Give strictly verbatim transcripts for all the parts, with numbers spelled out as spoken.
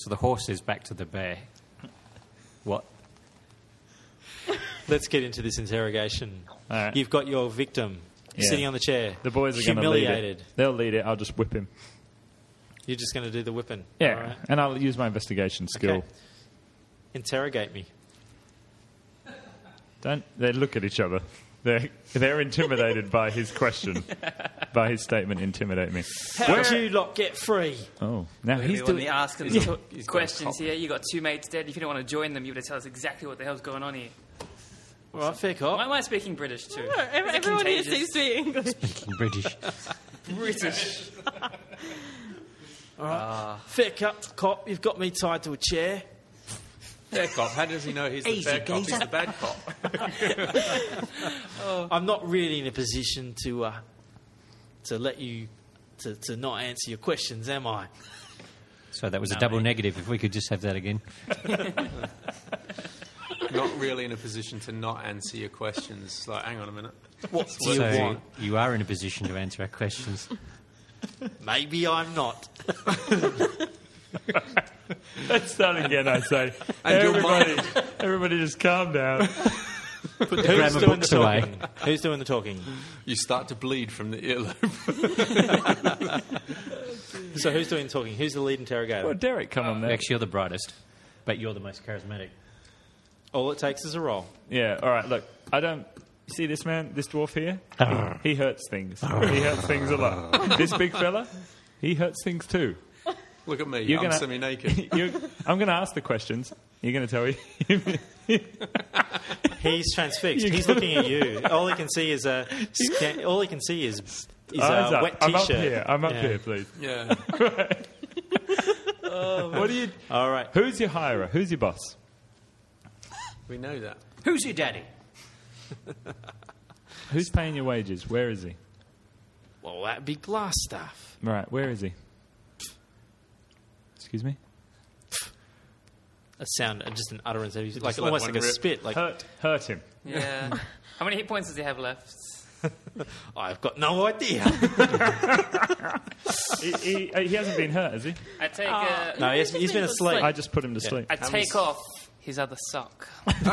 So the horse is back to the bear. What? Let's get into this interrogation. All right. You've got your victim Yeah. sitting on the chair. The boys are going to lead humiliated. it. They'll lead it. I'll just whip him. You're just going to do the whipping. Yeah, All right. and I'll use my investigation skill. Okay. Interrogate me. Don't they look at each other? They're they're intimidated by his question, by his statement. Intimidate me. How did you lot get free? Oh, now Maybe he's when doing. they ask them Yeah. to- He's got questions a top. here, you got two mates dead. If you don't want to join them, you would have tell us exactly what the hell's going on here. All right, fair cop. Why am I speaking British too? No, ev- Is it everyone here contagious? seems to be English. British. British. All right. Fair cop, cop. You've got me tied to a chair. Fair cop. How does he know he's the Easy, fair cop? He's geezer. the bad cop. I'm not really in a position to uh, to let you to, to not answer your questions, am I? So that was No, a double mate. negative. If we could just have that again. Not really in a position to not answer your questions. Like, hang on a minute. What do you So want? you are in a position to answer our questions. Maybe I'm not. Let's start again. I say, And your everybody, everybody, just calm down. Who's grammar doing the books away. talking? Who's doing the talking? You start to bleed from the earlobe. So who's doing the talking? Who's the lead interrogator? Well, Derek, come on there. Actually, you're the brightest, but you're the most charismatic. All it takes is a roll. Yeah. All right. Look, I don't. You see this man, this dwarf here? He, he hurts things. He hurts things a lot. This big fella, he hurts things too. Look at me. You're I'm gonna- semi-naked. You're, I'm going to ask the questions. You're going to tell me. He's transfixed. He's looking at you. All he can see is a. Scan- all he can see is is Eyes a up. wet I'm up t-shirt. here. I'm up Yeah. here, please. Yeah. What do you? All right. Who's your hirer? Who's your boss? We know that. Who's your daddy? Who's paying your wages? Where is he? Well, that'd be Glassstaff. Right. Where is he? Excuse me. A sound, uh, just an utterance, like Just let almost one like a rip. spit. Like Hurt. Hurt him. Yeah. How many hit points does he have left? I've got no idea. he, he, uh, he hasn't been hurt, has he? I take uh, No, he's, he's been asleep. I just put him to sleep. I take off his other sock.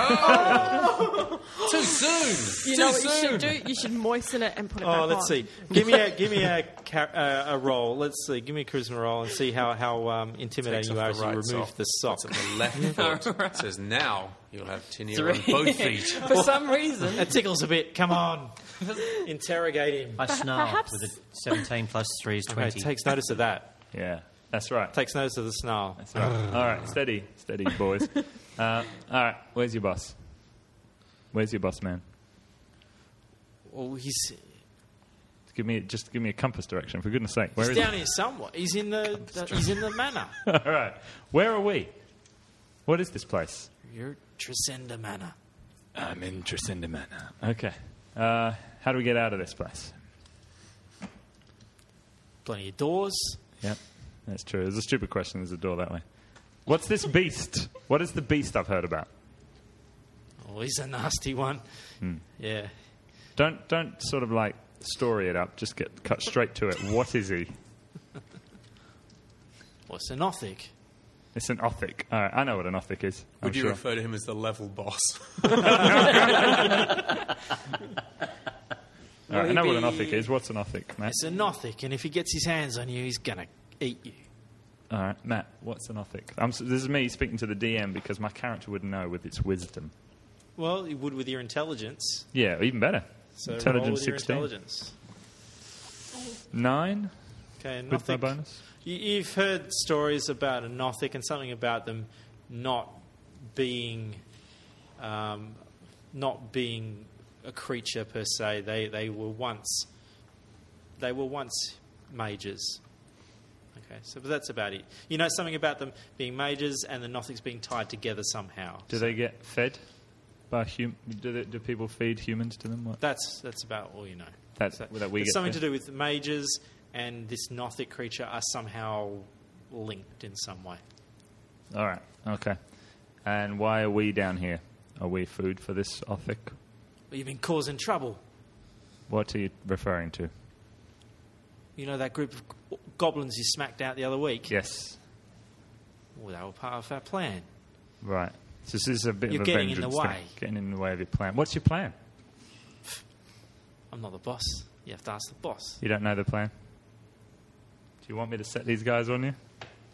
Too soon. You Too know what soon. you should do? You should moisten it and put it back Oh, on. let's see. Give me a give me a car- uh, a roll. Let's see. Give me a charisma roll and see how how um, Takes intimidating you off are the as you right remove sock. the sock. Puts on the left foot. It says, now you'll have tinea Three. on both feet. For some reason. It tickles a bit. Come on, interrogate him. I snarl perhaps- with a seventeen plus three is Okay, twenty. takes notice of that. Yeah, that's right. Takes notice of the snarl. That's right. All right, steady, steady, boys. Uh, all right, where's your boss? Where's your boss, man? Well, he's Give me just give me a compass direction, for goodness sake. Where he's is down here somewhere. He's in the, the he's in the manor. he? All right, where are we? What is this place? You're Tresenda Manor. I'm in Tresenda Manor. Okay. Uh, how do we get out of this place? Plenty of doors. Yep, that's true. There's a stupid question. There's a door that way. What's this beast? What is the beast I've heard about? Oh, he's a nasty one. Yeah. Don't don't sort of like story it up. Just get cut straight to it. What is he? What's an Othic? It's an Othic. All right, I know what an Othic is. I'm Would you sure. refer to him as the level boss? All right, I know what an Maybe- Othic is. What's an Othic, Matt? It's an Othic, and if he gets his hands on you, he's gonna eat you. All right, Matt. What's an Othic? I'm, s- this is me speaking to the D M because my character would know with its wisdom. Well, you would with your intelligence. Yeah, even better. So roll Intelligence with your sixteen. intelligence. Nine Okay, an with my Othic. bonus. You, you've heard stories about a Nothic and something about them not being, um, not being a creature per se. They they were once, they were once mages. Okay, so but that's about it. You know something about them being mages and the Nothics being tied together somehow. Do they get fed by hum? Do, they, do people feed humans to them? What? That's that's about all you know. That's So that we it's get something fed? to do with mages and this Nothic creature are somehow linked in some way. All right. Okay. And why are we down here? Are we food for this Othic? Well, you've been causing trouble. What are you referring to? You know that group of g- goblins you smacked out the other week? Yes. Well, they were part of our plan. Right. So this is a bit You're of a getting in the vengeance thing. way. Getting in the way of your plan. What's your plan? I'm not the boss. You have to ask the boss. You don't know the plan? Do you want me to set these guys on you?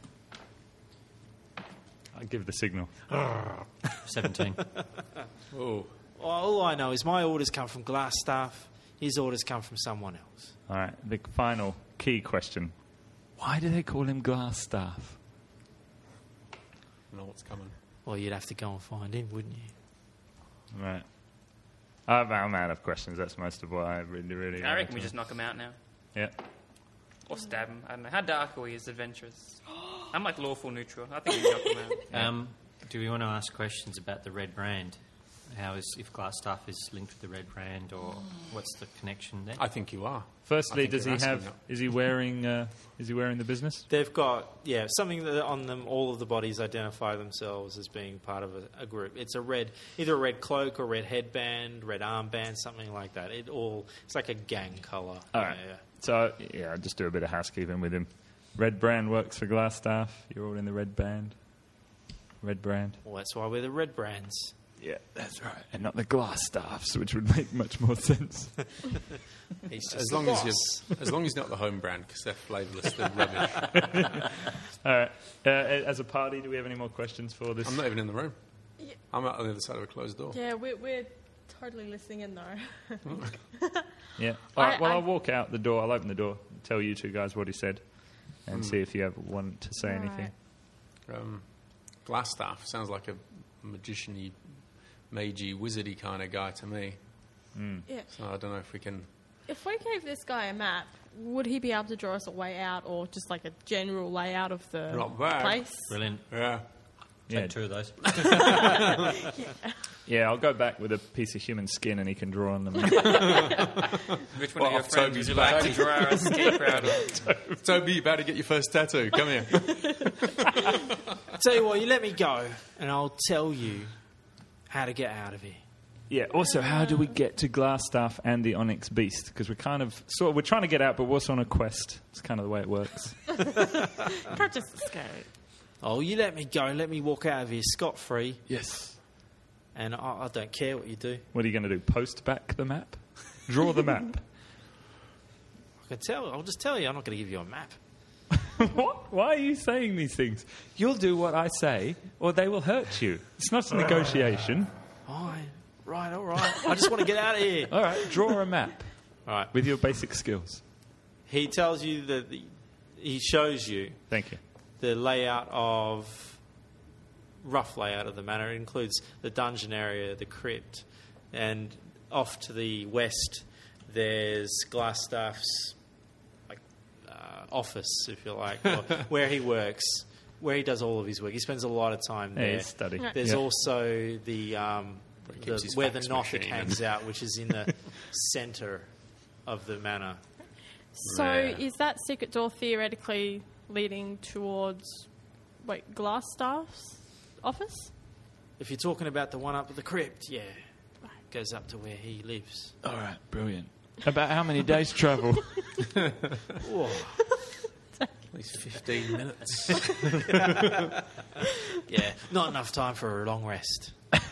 I'll give the signal. seventeen. Oh, Well, all I know is my orders come from Glassstaff. His orders come from someone else. All right, the final key question. Why do they call him Glassstaff? I know what's coming. Well, you'd have to go and find him, wouldn't you? Right. I'm I'm out of questions. That's most of what I really, really... I wanted reckon we to- just knock him out now. Yeah. Or stab him. I don't know. How dark are we as adventurers? I'm like lawful neutral. I think we knock him out. Um, do we want to ask questions about the red brand? How is if Glassstaff is linked with the red brand, or what's the connection there? I think you are. I Firstly, think does he you're asking have... that. Is he wearing... Uh, is he wearing the business? They've got, yeah, something that on them, all of the bodies identify themselves as being part of a, a group. It's a red, either a red cloak or red headband, red armband, something like that. It all, it's like a gang colour. All right. Yeah, yeah. So, yeah, I'll just do a bit of housekeeping with him. Red brand works for Glassstaff. You're all in the red band. Red brand. Well, that's why we're the red brands. Yeah, that's right. And not the Glassstaffs, which would make much more sense. He's just As the long as boss. you, as long as you're not the home brand, because they're flavourless, they're rubbish. All right. Uh, as a party, do we have any more questions for this? I'm not even in the room. Yeah. I'm out on the other side of a closed door. Yeah, we're, we're totally listening in though. Yeah. All right. I- Well, I- I'll walk out the door. I'll open the door, tell you two guys what he said, and Hmm. see if you ever want to say anything. Right. Um, Glassstaff sounds like a magician-y, magey, wizardy kind of guy to me. Yeah. So I don't know if we can... If we gave this guy a map, would he be able to draw us a way out, or just like a general layout of the Not bad. place? Brilliant. Yeah. Take Yeah. two of those. Yeah, I'll go back with a piece of human skin, and he can draw on them. Which one Well, of your off friends Toby's would you like back. to draw our escape route on? Toby, you better get your first tattoo. Come here. Tell you what, you let me go, and I'll tell you how to get out of here. Yeah. Also, how do we get to Glassstaff and the Onyx Beast? Because we're kind of sort of we're trying to get out, but we're also on a quest. It's kind of the way it works. Can't just escape. Oh, you let me go and let me walk out of here scot-free, Yes. and I, I don't care what you do. What are you going to do? Post back the map? Draw the map. I can tell. I'll just tell you. I'm not going to give you a map. What? Why are you saying these things? You'll do what I say, or they will hurt you. It's not a negotiation. Fine. Right, all right. I just want to get out of here. All right, draw a map All right. with your basic skills. He tells you that the, he shows you Thank you. the layout of rough layout of the manor. It includes the dungeon area, the crypt, and off to the west there's Glassstaff's like uh, office, if you like, or where he works, where he does all of his work. He spends a lot of time Yeah, there. it's study. Right. There's Yeah. also the, um, Where he the keeps his where the fax Nothic machine. hangs out, which is in the centre of the manor. So Yeah. is that secret door theoretically leading towards, wait, Glassstaff's office? If you're talking about the one up at the crypt, yeah, goes up to where he lives. All right, brilliant. About how many days travel? Whoa. At least fifteen minutes. Yeah, not enough time for a long rest.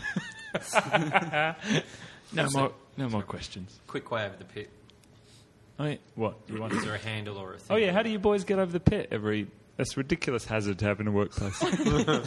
No more, no more questions. Quick way over the pit. Oh, yeah. What? You want? Is there a handle or a thing? Oh yeah, how do you boys get over the pit every? That's a ridiculous hazard to have in a workplace. Oh,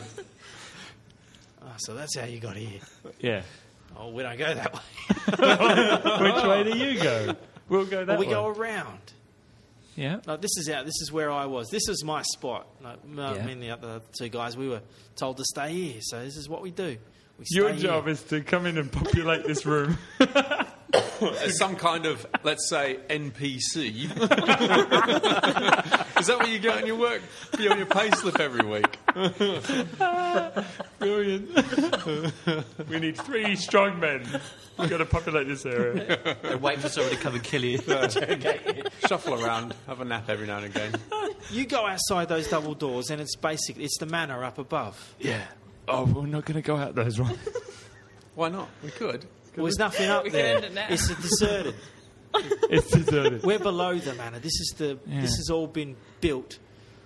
so that's how you got here. Yeah. Oh, we don't go that way. Which way do you go? We'll go that Well, we way. go around. Yeah. Like, this is out. This is where I was. This is my spot. Like, no, Yeah. Me and the other two guys, we were told to stay here. So this is what we do. We Your stay job here. is to come in and populate this room. As some kind of, let's say, N P C. Is that what you get on your work? Be on your pay slip every week. Brilliant. We need three strong men. We've got to populate this area. And wait for someone to come and kill you. Shuffle around, have a nap every now and again. You go outside those double doors, and it's basic. It's the manor up above. Yeah. Oh, we're not going to go out those ones. Why not? We could. Well, there's nothing up We can there. end it now. It's deserted. It's deserted. We're below the manor. This is the. Yeah. This has all been built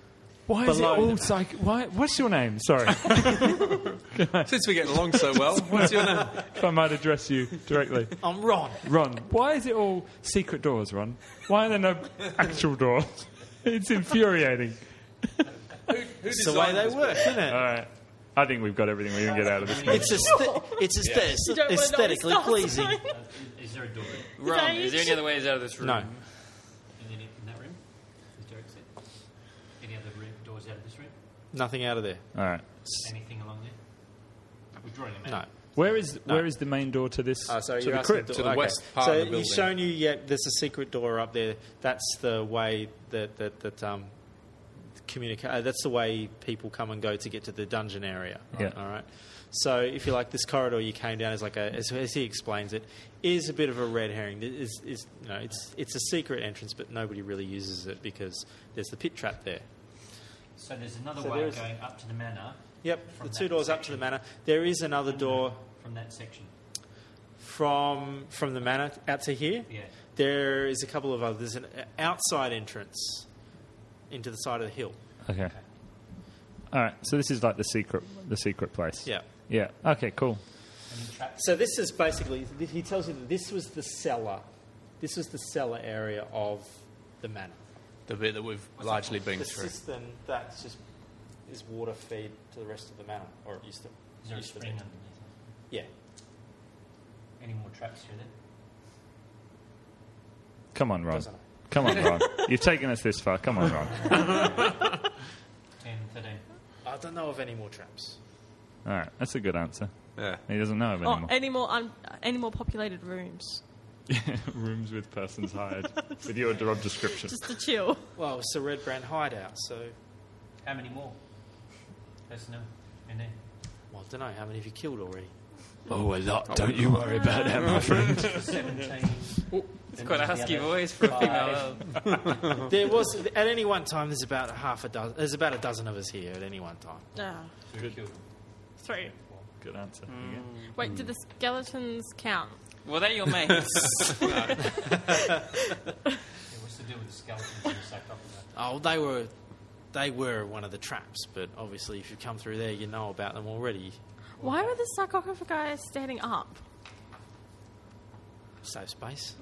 Why is it Below all them. psych? Why? What's your name? Sorry, Since we're getting along so well, what's your name? if I might address you directly, I'm Ron. Ron. Why is it all secret doors, Ron? Why are there no actual doors? It's infuriating. It's the way they work, isn't it? All right, I think we've got everything we can get out of this. It's aesthe- it's aesthe- You don't wanna know aesthetically what it pleasing. starts Is there a door Ron, is there any other ways out of this room? No. in, the, in that room? Is Derek said? Any other room, doors out of this room? Nothing out of there. All right. Anything along there? We're drawing them No. out. Where is No. where is the main door to this? Oh, sorry, to you're the asking crypt? To the west part so of the building. he's shown you, yeah, there's a secret door up there. That's the way that that that um, communicate. Uh, that's the way people come and go to get to the dungeon area. Yeah. All right. So if you like, this corridor you came down is like a, as, as he explains it, is a bit of a red herring. It is, is you know, it's it's a secret entrance, but nobody really uses it because there's the pit trap there. So there's another So way there's- going up to the manor Yep, From the two that doors up to section. the manor. There is another door from that section. from from the manor out to here. Yeah. There is a couple of others. There's an outside entrance into the side of the hill. Okay. All right. So this is like the secret the secret place. Yeah. Yeah. Okay. Cool. Any traps? So this is basically, he tells you that this was the cellar. This was the cellar area of the manor. The bit that we've largely been The through. cistern, that's just is water feed to the rest of the manor, or it used to. Is there a used to be. spring underneath it? Yeah. Any more traps through there? Come on, Ron. Doesn't it? Come on, Ron. You've taken us this far. Come on, Ron. ten, thirteen. I don't know of any more traps. All right. That's a good answer. Yeah. He doesn't know of Oh, any more. any more un- any more populated rooms? Rooms with persons hired. With your job description. Just to chill. Well, it's a Red Brand hideout, so How many more personnel in there? well, I don't know how many have you killed already. Oh, a lot. Don't you worry about that, my friend. seventeen. It's quite a husky voice for a female. elf. There was at any one time. There's about a half a dozen. There's about a dozen of us here at any one time. Ah, Three killed. three. Good answer. Mm. Again. Wait, do the skeletons count? Well, they're your mates. Yeah, what's the deal with the skeletons in the sarcophagus? Oh, they were, they were one of the traps. But obviously, if you come through there, you know about them already. Why were the sarcophagi standing up? Save space.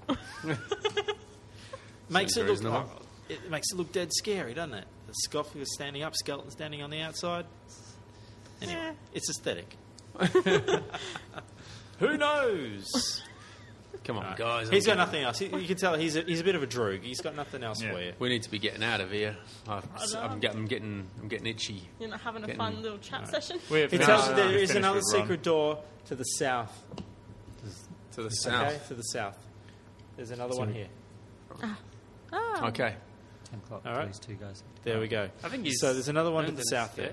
makes Seems it look. reasonable. oh, it makes it look dead scary, doesn't it? The sarcophagus standing up, skeleton standing on the outside. Anyway, Yeah. it's aesthetic. Who knows? Come on, Right. guys. He's I'm got getting- nothing else. He, you can tell he's a, he's a bit of a droog. He's got nothing else Yeah. for you. We need to be getting out of here. I've, know. I'm, get, I'm getting. I'm getting itchy. You're not having a Getting- fun little chat session? We're He finished- tells you we're there is finished another with Ron. secret door to the south. To the Okay, south. to the south. There's another one here. Oh. Okay. Ten o'clock, All right. please, two guys. There we go. I think he's So there's another one to earned the an south there. escape.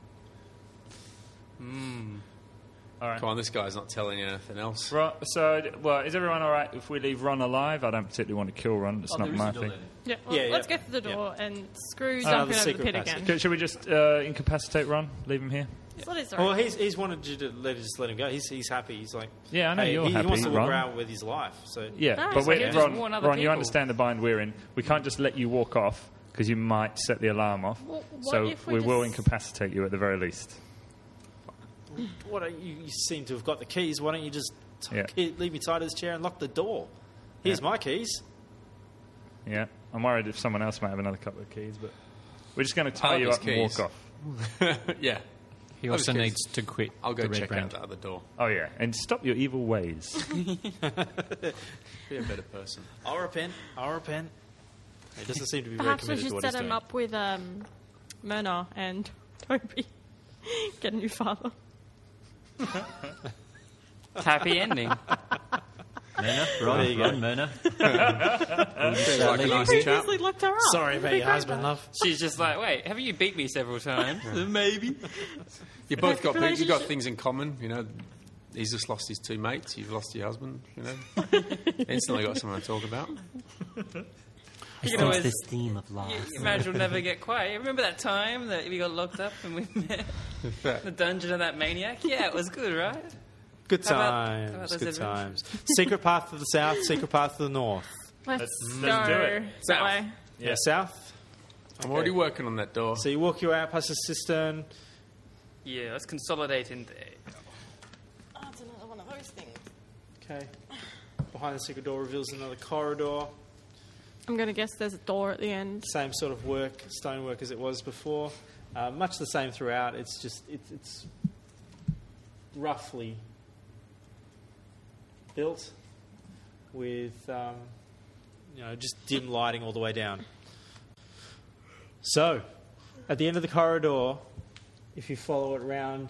Mm. All right. Come on, this guy's not telling you anything else. Ron, so, well, is everyone all right if we leave Ron alive? I don't particularly want to kill Ron. It's Oh, not there is my a door thing. there. Yeah, well, Yeah, let's yeah. go through the door and screw Uh, jumping the over the secret pit passage. again. Should, should we just uh, incapacitate Ron? Leave him here? It's not his Well, right. he's, he's wanted you to let just let him go. He's, he's happy. He's like, Yeah, I know hey, you're he, happy, he wants to walk Ron. around with his life. So Yeah, No, but so we, he'll just Ron, warn other Ron, you people. understand the bind we're in. We can't just let you walk off because you might set the alarm off. Well, what so if we we will just- incapacitate you at the very least. what are you, you seem to have got the keys. Why don't you just t- Yeah. ke- leave me tied to this chair and lock the door? Here's Yeah. my keys. Yeah, I'm worried if someone else might have another couple of keys, but we're just going to tie have you his up and walk keys. off. Yeah. He also Okay. needs to quit I'll go the Red check Brand. out the other door. Oh yeah, and stop your evil ways. Be a better person. I'll repent. I'll repent. He doesn't seem to be very Perhaps we committed to should what set he's him doing. up with um, Myrna and Toby. Get a new father. Happy ending. Myrna, There Ron, you go. Ron, Myrna. Seems like a nice chap. Previously locked her up. Sorry about your husband, love. She's just like, wait, haven't you beat me several times? Maybe. You both got you got Relationship. things in common. You know, he's just lost his two mates. You've lost your husband. You know, instantly got someone to talk about. You can always, theme of life. your marriage will never get quiet. Remember that time that we got locked up and we met the dungeon of that maniac? Yeah, it was good, right? Good How about- times. how about those good adventures? times. Secret path to the south. Secret path to the north. Let's, Let's- go let's do it. that South. way. Yeah, south. I'm already working on that door. So you walk your way out past the cistern. Yeah, let's consolidate in there. Oh, it's another one of those things. Okay. Behind the secret door reveals another corridor. I'm going to guess there's a door at the end. Same sort of work, stonework as it was before. Uh, much the same throughout. It's just it's, it's roughly built with um, you know just dim lighting all the way down. So, at the end of the corridor, if you follow it round,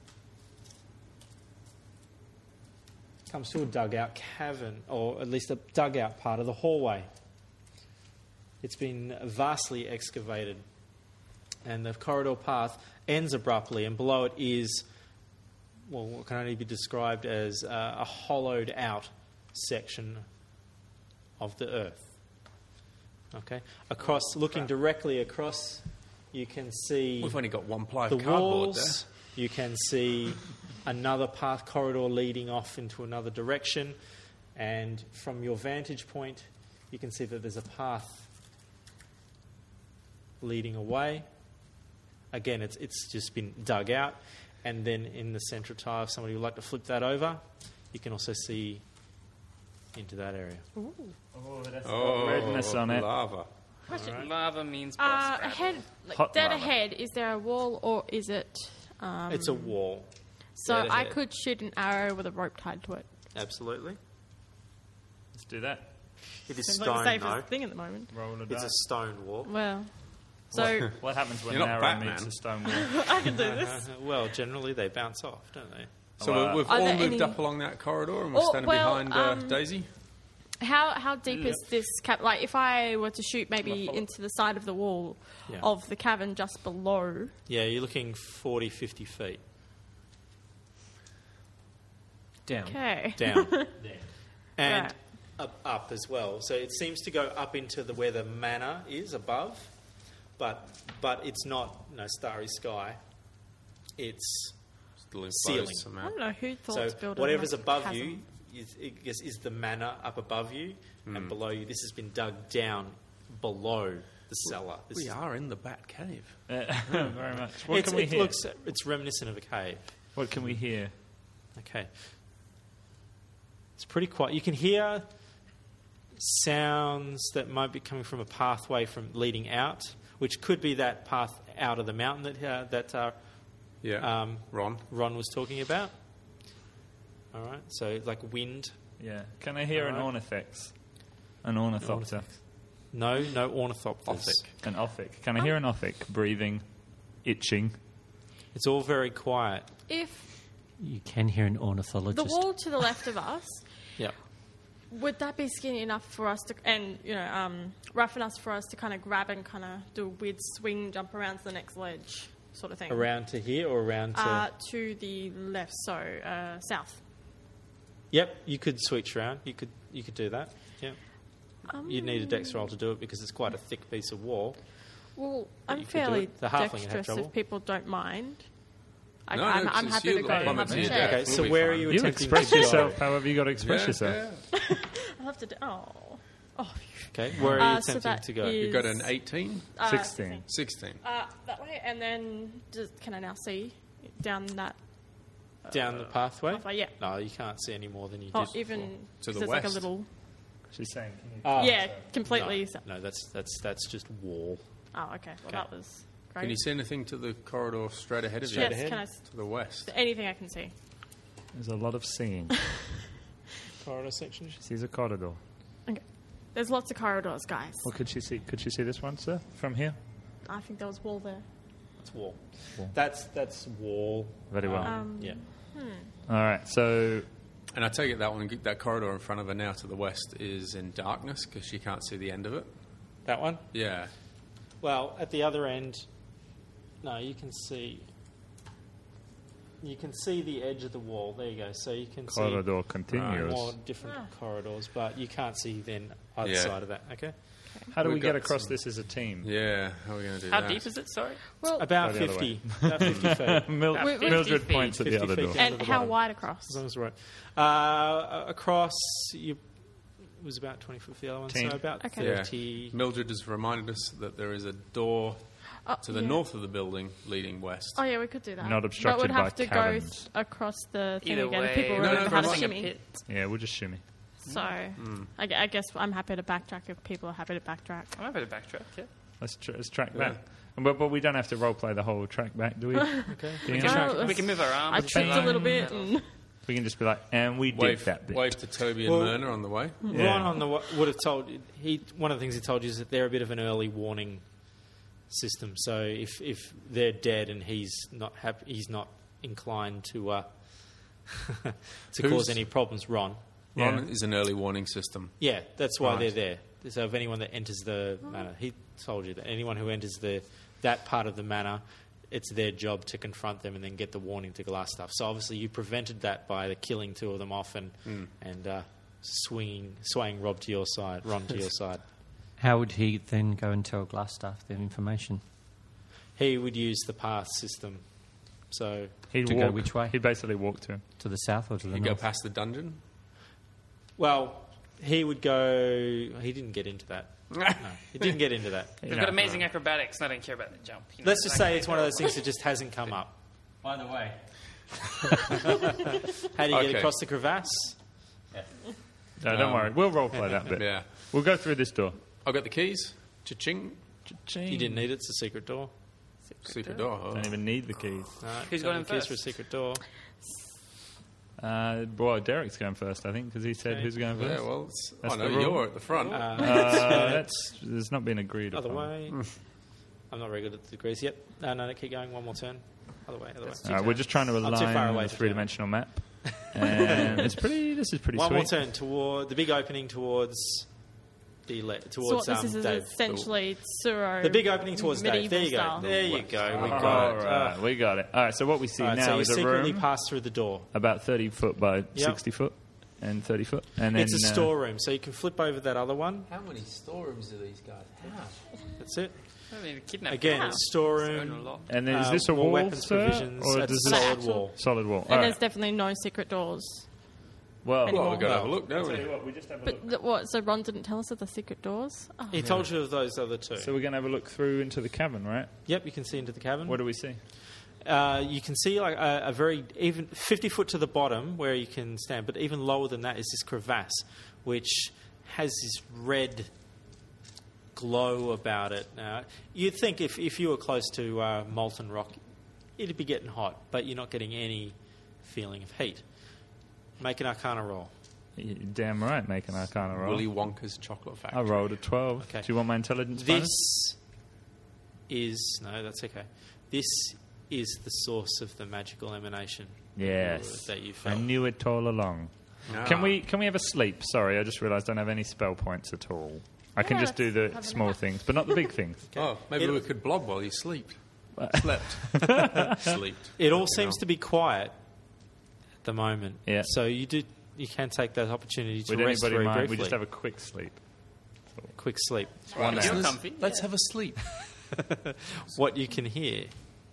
comes to a dugout cavern, or at least a dugout part of the hallway. It's been vastly excavated, and the corridor path ends abruptly, and below it is, well, what can only be described as uh, a hollowed out section of the earth. Okay, across, looking directly across, you can see We've only got one ply of the cardboard walls. You can see another path corridor leading off into another direction, and from your vantage point, you can see that there's a path leading away. Again, it's it's just been dug out, and then in the central tile, if somebody would like to flip that over, you can also see into that area. Oh, that's there. Oh, got redness on it. lava. Question: Lava means boss Uh, Scrabble. ahead, like Hot dead lava. ahead, is there a wall or is it... Um, It's a wall. so dead I ahead. could shoot an arrow with a rope tied to it. Absolutely. Let's do that. It is Seems stone, like the safest though. thing at the moment. Roll a It's a dice. stone wall. Well, so What happens when You're an not arrow Batman. meets a stone wall? I can do this. well, generally they bounce off, don't they? So Wow. we've Are all there moved any- up along that corridor and we're Oh, standing well, behind uh, um, Daisy. How how deep is this cap? Like, if I were to shoot maybe follow. into the side of the wall Yeah. of the cavern just below, Yeah, you're looking forty, fifty feet Down. okay. down. And Right. up, up as well. So it seems to go up into the where the manor is above, but but it's not no starry sky. It's Still enclosed ceiling. I somehow. don't know who thought so to build a whatever's like, above chasm. you is, I guess, is the manor up above you, Hmm. and below you. This has been dug down below the cellar. This We is- are in the Bat Cave. Uh, very much. What it's, can we it hear? looks it's reminiscent of a cave. What can we hear? Okay. It's pretty quiet. You can hear sounds that might be coming from a pathway from leading out, which could be that path out of the mountain that uh, that uh, Yeah. um, Ron. Ron was talking about. All right, so like wind. Yeah. Can I hear an Alright. ornithopter? An ornithopter. No, no ornithopters. Othic. An ophic. Can I hear an ophic? Breathing, itching. It's all very quiet. If You can hear an the ornithologist. wall to the left of us, Yeah. would that be skinny enough for us to, and you know, um, rough enough for us to kind of grab and kind of do a weird swing, jump around to the next ledge, sort of thing? Around to here or around to? Uh, to the left, so uh, south. Yep, you could switch around. You could you could do that. Yeah. Um, You'd need a dex roll to do it because it's quite a thick piece of wall. Well, But I'm you could do fairly it. The halfling would have dexterous trouble. if people don't mind. I, No, I'm, no, I'm it's happy you to that go. plummet have a to your check. death. Okay, We'll so be where fine. are you You attempting express to yourself go? however you got to express Yeah, yourself. yeah. I'll have to do. Oh, oh. Okay, where are you Uh, so attempting that to go? is- You've got an eighteen, Uh, sixteen. sixteen. Uh, that way, and then just, can I now see down that Down the pathway? pathway? Yeah. No, you can't see any more than you Oh, did. even To 'cause the there's like a west. little. She's saying. Can you Oh, yeah, completely. No, no, that's that's that's just wall. Oh, okay. Well, Okay. that was great. Can you see anything to the corridor straight ahead of you? yes, ahead? can I? s- To the west. Anything I can see. There's a lot of seeing. Corridor section. She sees a corridor. Okay. There's lots of corridors, guys. What could she see? Could she see this one, sir, from here? I think there was wall there. That's wall. Wall. That's that's wall. Very well. Um, Yeah. All right. So And I take it that one, that corridor in front of her now to the west is in darkness because she can't see the end of it. That one? Yeah. Well, at the other end, no, you can see. You can see the edge of the wall. There you go. So you can corridor see continues. more different Ah. corridors, but you can't see then either Yeah. side of that. Okay. How do we We've get got across some- this as a team? Yeah. How are we going to do How that? deep is it? Sorry. Well, About Go the other fifty. About fifty feet. Mil- About fifty Mildred feet. points at the fifty other feet door. down. and to the how bottom. wide across? As long as right. Uh, across, you was about twenty foot for the other one, Ten. so about Okay. Yeah. thirty. Mildred has reminded us that there is a door Oh, to the yeah. north of the building leading west. Oh yeah, we could do that. Not obstructed but we'd have by to caverns. go th- across the thing Either again. way, People No, no, remember how to from like a shimmy. pit. Yeah, we'll just shimmy. So I, gu- I guess I'm happy to backtrack if people are happy to backtrack. I'm happy to backtrack. Yeah. Let's, tr- let's track Yeah. back. But, but we don't have to role play the whole track back, do we? Okay. Do you We know? can- We can move our arms. I tripped a little bit. And We can just be like, and we did Wave, that bit. wave to Toby and Well- Myrna on the way. Yeah. Ron on the wa- would have told he. One of the things he told you is that they're a bit of an early warning system. So if if they're dead and he's not hap- he's not inclined to uh, to Who's- cause any problems, Ron. Ron Yeah. is an early warning system. Yeah, that's why Right. they're there. So if anyone that enters the manor, he told you that anyone who enters the that part of the manor, it's their job to confront them and then get the warning to glass stuff. So obviously you prevented that by the killing two of them off and and uh, swinging swaying Rob to your side, Ron to your side. How would he then go and tell Glassstaff the information? He would use the path system. So He'd To go walk, which way? He'd basically walk to him. To the south or to the You go north? past the dungeon. well, he would go. He didn't get into that. No, he didn't get into that. They've No. got amazing acrobatics, and I don't care about the jump. You know, Let's just I say can it's take one of that those things that just hasn't come up. By the way, How do you Okay. get across the crevasse? No, don't Um, worry. We'll role play that bit. Yeah. We'll go through this door. I've got the keys. Cha-ching. You didn't need it. It's a secret door. Secret door. Oh. Don't even need the keys. All right, Who's got going the keys first? for a secret door? Uh, well, Derek's going first, I think, because he said Okay. who's going Yeah, first. well, it's, That's I know the rule. you're at the front. Uh, that's it's not been agreed Other upon. way. I'm not very good at the degrees yet. No, no, no, keep going. One more turn. Other way. Other way. All right, we're just trying to I'm too far align away the to three-dimensional map, and it's pretty. This is pretty One sweet. more turn toward the big opening towards the le- so towards what um, this is Dave. essentially Tsuro. The big opening towards Dave. medieval There you go. style. There you go. We All got it. right, Uh, we got it. All right, so what we see all right, now so you is a secretly room pass through the door. about thirty foot by Yep. sixty foot and thirty foot, and then It's a uh, storeroom, so you can flip over that other one. How many storerooms do these guys have? That's it. I don't need to kidnap Again, you. it's Own a storeroom. lot. And then is uh, this a more wall, weapons sir, provisions. or It's does a this solid actual- wall. solid wall? And All there's right. definitely no secret doors. Well, Anymore. Well, we've got to have a No. look, don't we? what, we just have a But th- what? So Ron didn't tell us of the secret doors. Oh. He told you of those other two. So we're going to have a look through into the cavern, right? Yep, you can see into the cabin. What do we see? Uh, you can see like a, a very even fifty foot to the bottom where you can stand, but even lower than that is this crevasse, which has this red glow about it. Now, you'd think if, if you were close to uh, molten rock, it'd be getting hot, but you're not getting any feeling of heat. Make an Arcana roll. You're damn right, make an Arcana roll. Willy Wonka's chocolate I factory. rolled a twelve. Okay. Do you want my intelligence This bonus? is no, that's okay. This is the source of the magical emanation. Yes. that you I felt. knew it all along. Ah. Can we can we have a sleep? Sorry, I just realised I don't have any spell points at all. I can Yeah, just do the let's have a small nap. things, but not the big things. Oh, maybe It- we could blob while you sleep. Slept. Slept. It all Fucking seems hell. to be quiet at the moment. Yeah. So you do you can take that opportunity to Would rest anybody very mind? briefly. We just have a quick sleep. quick sleep. Right, Feel listeners, comfy. let's have a sleep. What you can hear.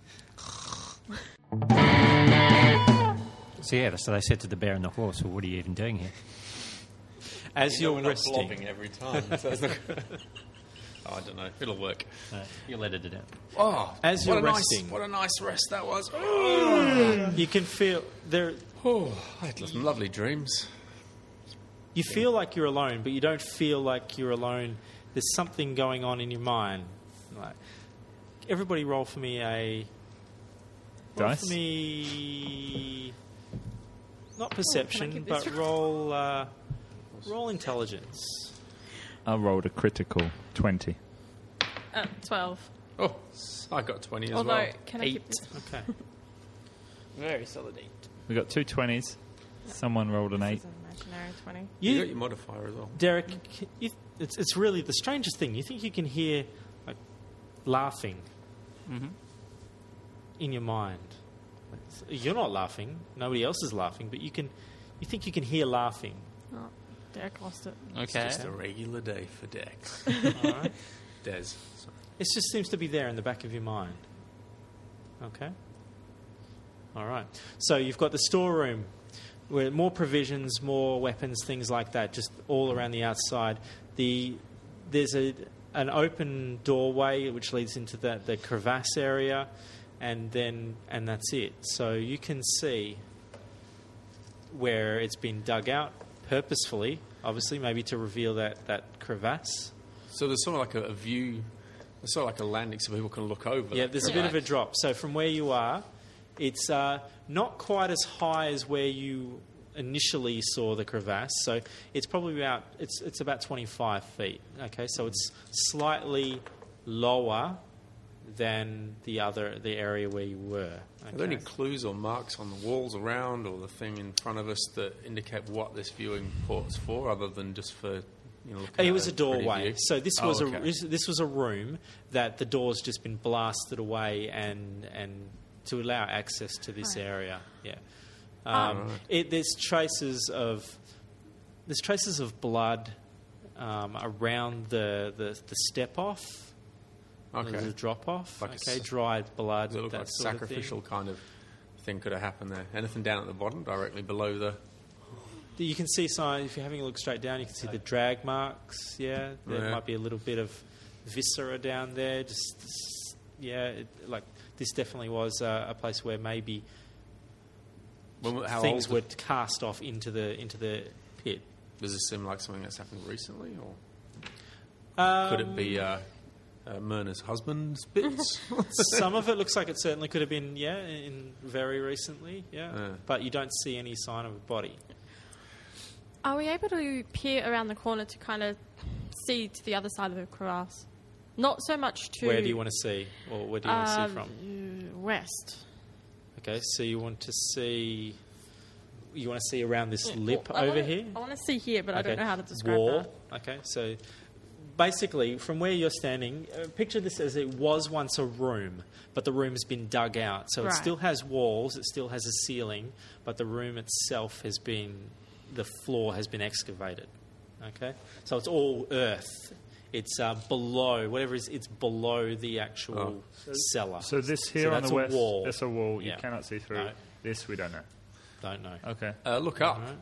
so yeah, so they said to the bear and the horse, well, what are you even doing here? As You know you're we're not resting. blobbing every time. So it's not oh, I don't know. It'll work. Uh, you'll edit it out. Oh, As what you're a resting. Nice, what a nice rest that was. You can feel there Oh, I had some lovely dreams. you feel like you're alone, but you don't feel like you're alone. There's something going on in your mind. Like everybody roll for me a roll Dice? for me not Oh, perception, give this but roll uh, roll intelligence. I rolled a critical twenty. Uh, Twelve. Oh, I got twenty as Although, well. can I Eight. keep this? Okay. Very solid eight. We got two twenties. Someone rolled an eight. This is an imaginary twenty. You, You, got your modifier as well. Derek, c- you, it's, it's really the strangest thing. You think you can hear like laughing Mm-hmm. in your mind. Like, you're not laughing. Nobody else is laughing, but you can. You think you can hear laughing. Oh, Derek lost it. It's Okay. just a regular day for Dex. All right. Des. Sorry. It just seems to be there in the back of your mind. Okay. All right. So you've got the storeroom. where more provisions, more weapons, things like that, just all around the outside. The there's a an open doorway which leads into the, the crevasse area, and then and that's it. So you can see where it's been dug out purposefully, obviously, maybe to reveal that, that crevasse. So there's sort of like a, a view, there's sort of like a landing so people can look over. Yeah, that there's a bit of a drop. So from where you are, it's uh, not quite as high as where you initially saw the crevasse. So it's probably about it's it's about twenty-five feet. Okay, so it's slightly lower than the other the area where you were. Okay. Are there any clues or marks on the walls around or the thing in front of us that indicate what this viewing port's for, other than just for, you know, looking It at was a pretty doorway. view? So this Oh, was okay. a this, this was a room that the door's just been blasted away and and to allow access to this Right. area. Yeah. Um, Right. it, there's traces of there's traces of blood um, around the, the the step off. Okay. There's a drop off. Like a okay, s- dried blood. Does it look that like sort of thing. sacrificial kind of thing could have happened there? Anything down at the bottom, directly below the... You can see some. If you're having a look straight down, you can see the drag marks. Yeah, there Yeah. might be a little bit of viscera down there. Just, just- yeah, it, like this definitely was uh, a place where maybe When, how things old were cast off into the into the pit. Does this seem like something that's happened recently, or Um, could it be uh, uh, Myrna's husband's bits? Some of it looks like it certainly could have been, yeah, in very recently, yeah. Yeah. But you don't see any sign of a body. Are we able to peer around the corner to kind of see to the other side of the crevasse? Not so much to... Where do you want to see, or where do you want to see um, from? uh, West. Okay, so you want to see, you want to see around this Yeah, lip well, I over wanna- here. I want to see here, but I Okay. don't know how to describe Wall. that. Okay, so basically, from where you're standing, uh, picture this as it was once a room, but the room's been dug out. So it Right. still has walls, it still has a ceiling, but the room itself has been, the floor has been excavated. Okay, so it's all earth. It's uh, below, whatever it is, it's below the actual cellar. So this here So on that's the a west, wall. that's a wall. You Yeah. cannot see through. No. This we don't know. Don't know. Okay. uh, look up. All right.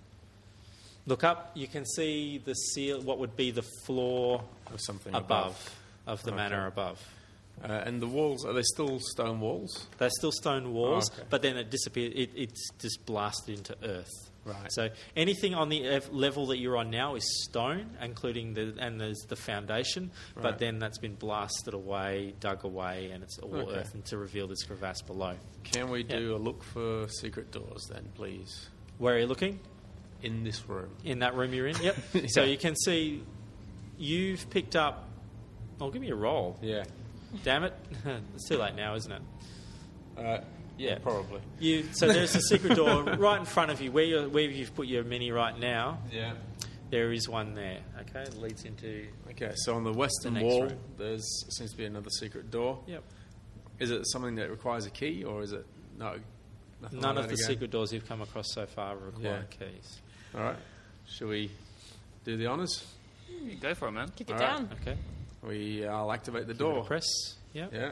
Look up. You can see the seal. What would be the floor Or something above, of the Okay. manor above? Uh, and the walls, are they still stone walls? They're still stone walls, Oh, okay. but then it disappeared. It, it's just blasted into earth. Right. So anything on the ev- level that you're on now is stone, including the and there's the foundation. Right. But then that's been blasted away, dug away, and it's all Okay. earth, and to reveal this crevasse below. Can we Yeah. do a look for secret doors then, please? Where are you looking? In this room. In that room you're in? Yep. So Yeah. you can see you've picked up. Oh, give me a roll. Yeah. Damn it! It's too late now, isn't it? Uh, yeah, Yeah. probably. You, so there's a secret door right in front of you, where you're, where you've put your mini right now. Yeah. There is one there. Okay, it leads into. Okay, so on the western The next wall, room. there's seems to be another secret door. Yep. Is it something that requires a key, or is it no? nothing None like of that the again? secret doors you've come across so far require keys. All right. Shall we do the honours? You go for it, man. Kick it All right. down. Okay. We I'll activate the Give it a door. press. Yep. Yeah.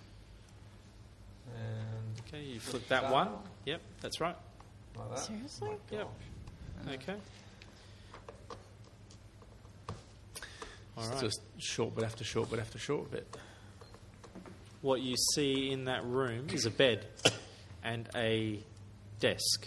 And Okay, you flip that one. Yep, that's right. like that. Seriously? Yep. Okay. All It's right. just short bit after short bit after short bit. What you see in that room is a bed and a desk.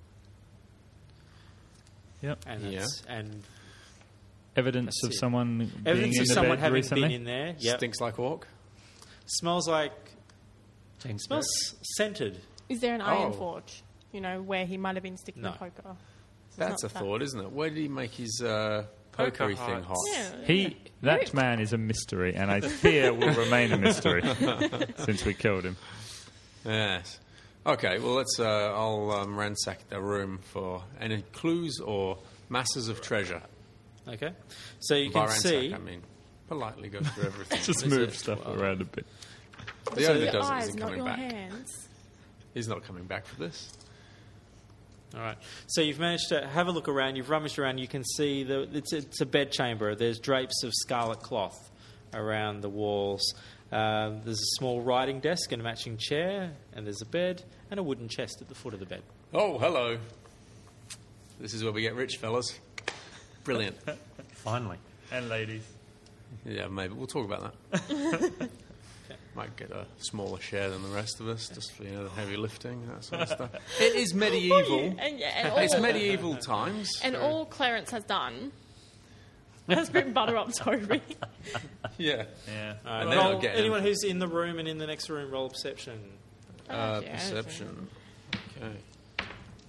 Yep. And Yeah. that's, and Evidence That's of it. someone being evidence in of the someone bed having recently. been in there. Yep. Stinks like orc. Smells like James smells scented. Is there an iron Oh. forge? You know, where he might have been sticking No. the poker. So it's That's a not that- thought, isn't it? Where did he make his uh, Poker pokery thing hot? hearts. Yeah. He, that man is a mystery, and I fear will remain a mystery since we killed him. Yes. Okay. Well, let's. Uh, I'll um, ransack the room for any clues or masses of treasure. Okay. So you By can ransack, see. I mean, politely go through everything. Just Is move it? stuff Wow. around a bit. The So owner your does it eyes, isn't not coming your back. hands. He's not coming back for this. All right. So you've managed to have a look around. You've rummaged around. You can see the it's a, it's a bed chamber. There's drapes of scarlet cloth around the walls. Um, there's a small writing desk and a matching chair, and there's a bed and a wooden chest at the foot of the bed. Oh, hello. This is where we get rich, fellas. Brilliant. Finally. And ladies. Yeah, maybe. We'll talk about that. Might get a smaller share than the rest of us, just for, you know, the heavy lifting, that sort of stuff. It is medieval. And, yeah, and all, It's medieval times. and so- all Clarence has done has been butter up Toby. Yeah. Yeah. All right, And then roll- I'll get anyone him. who's in the room and in the next room, roll perception. Uh, yeah, perception. Okay.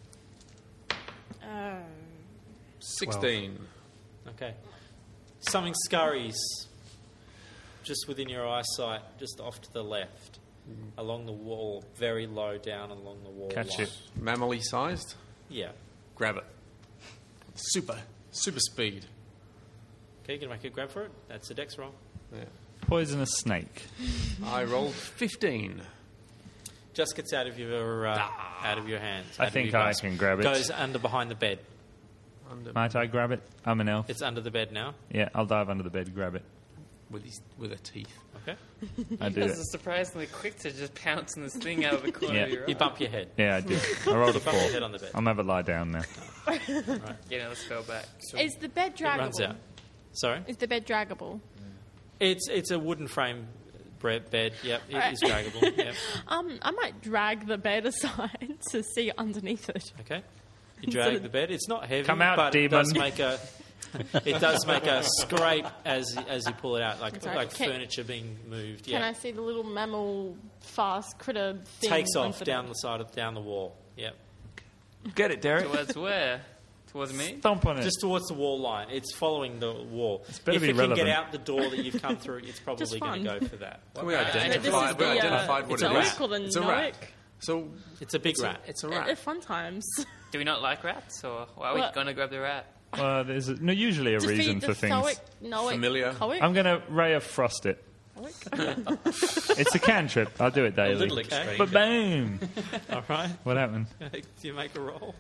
Oh. sixteen. Okay. Something scurries just within your eyesight, just off to the left, along the wall, very low down along the wall. Catch line. it. Mammally sized. Yeah. Grab it. Super. Super speed. Okay, you can make a grab for it. That's a dex roll. Yeah. Poisonous snake. I rolled fifteen. Just gets out of your uh, out of your hands. I out of think your I grasp. can grab it. Goes under behind the bed. Under, Might I grab it? I'm an elf. It's under the bed now. Yeah, I'll dive under the bed, grab it. with his, with her teeth. Okay. I do You it. guys are surprisingly quick to just pounce on this thing out of the corner Yeah. of your eye. You bump your head. Yeah, I do. I rolled a You bump your four. head on the bed. I'll never lie down now. Get another spell back. Is the bed It runs draggable? out. Sorry. Is the bed draggable? It's it's a wooden frame bre- bed. Yep, it Alright. is draggable. Yep. Um, I might drag the bed aside to see underneath it. Okay. You drag the bed. It's not heavy, Come out, but it demon. does make a it does make a scrape as as you pull it out, like Sorry, like can- furniture being moved. Can Yeah. I see the little mammal fast critter thing? Takes off onto the down bed? the side of down the wall. Yep. Get it, Derek. Towards where? Towards me? Stomp on it. Just towards the wall line. It's following the wall. better if be it can relevant. get out the door that you've come through, it's probably Just going to fun. go for that. We Uh, this is identified, we the, uh, identified what it's it a is. rat. Or the It's a rat. Noik. So It's a big it's rat. A, it's a They're rat. fun times. Do we not like rats, or why are we Well- going to grab the rat? Well, there's a, no, usually a To reason feed for the things. Thoic, Noik, Familiar. Coic? I'm going to Ray of Frost it. It's a cantrip. I'll do it daily. little extreme. But boom! All right. What happened? Do you make a roll?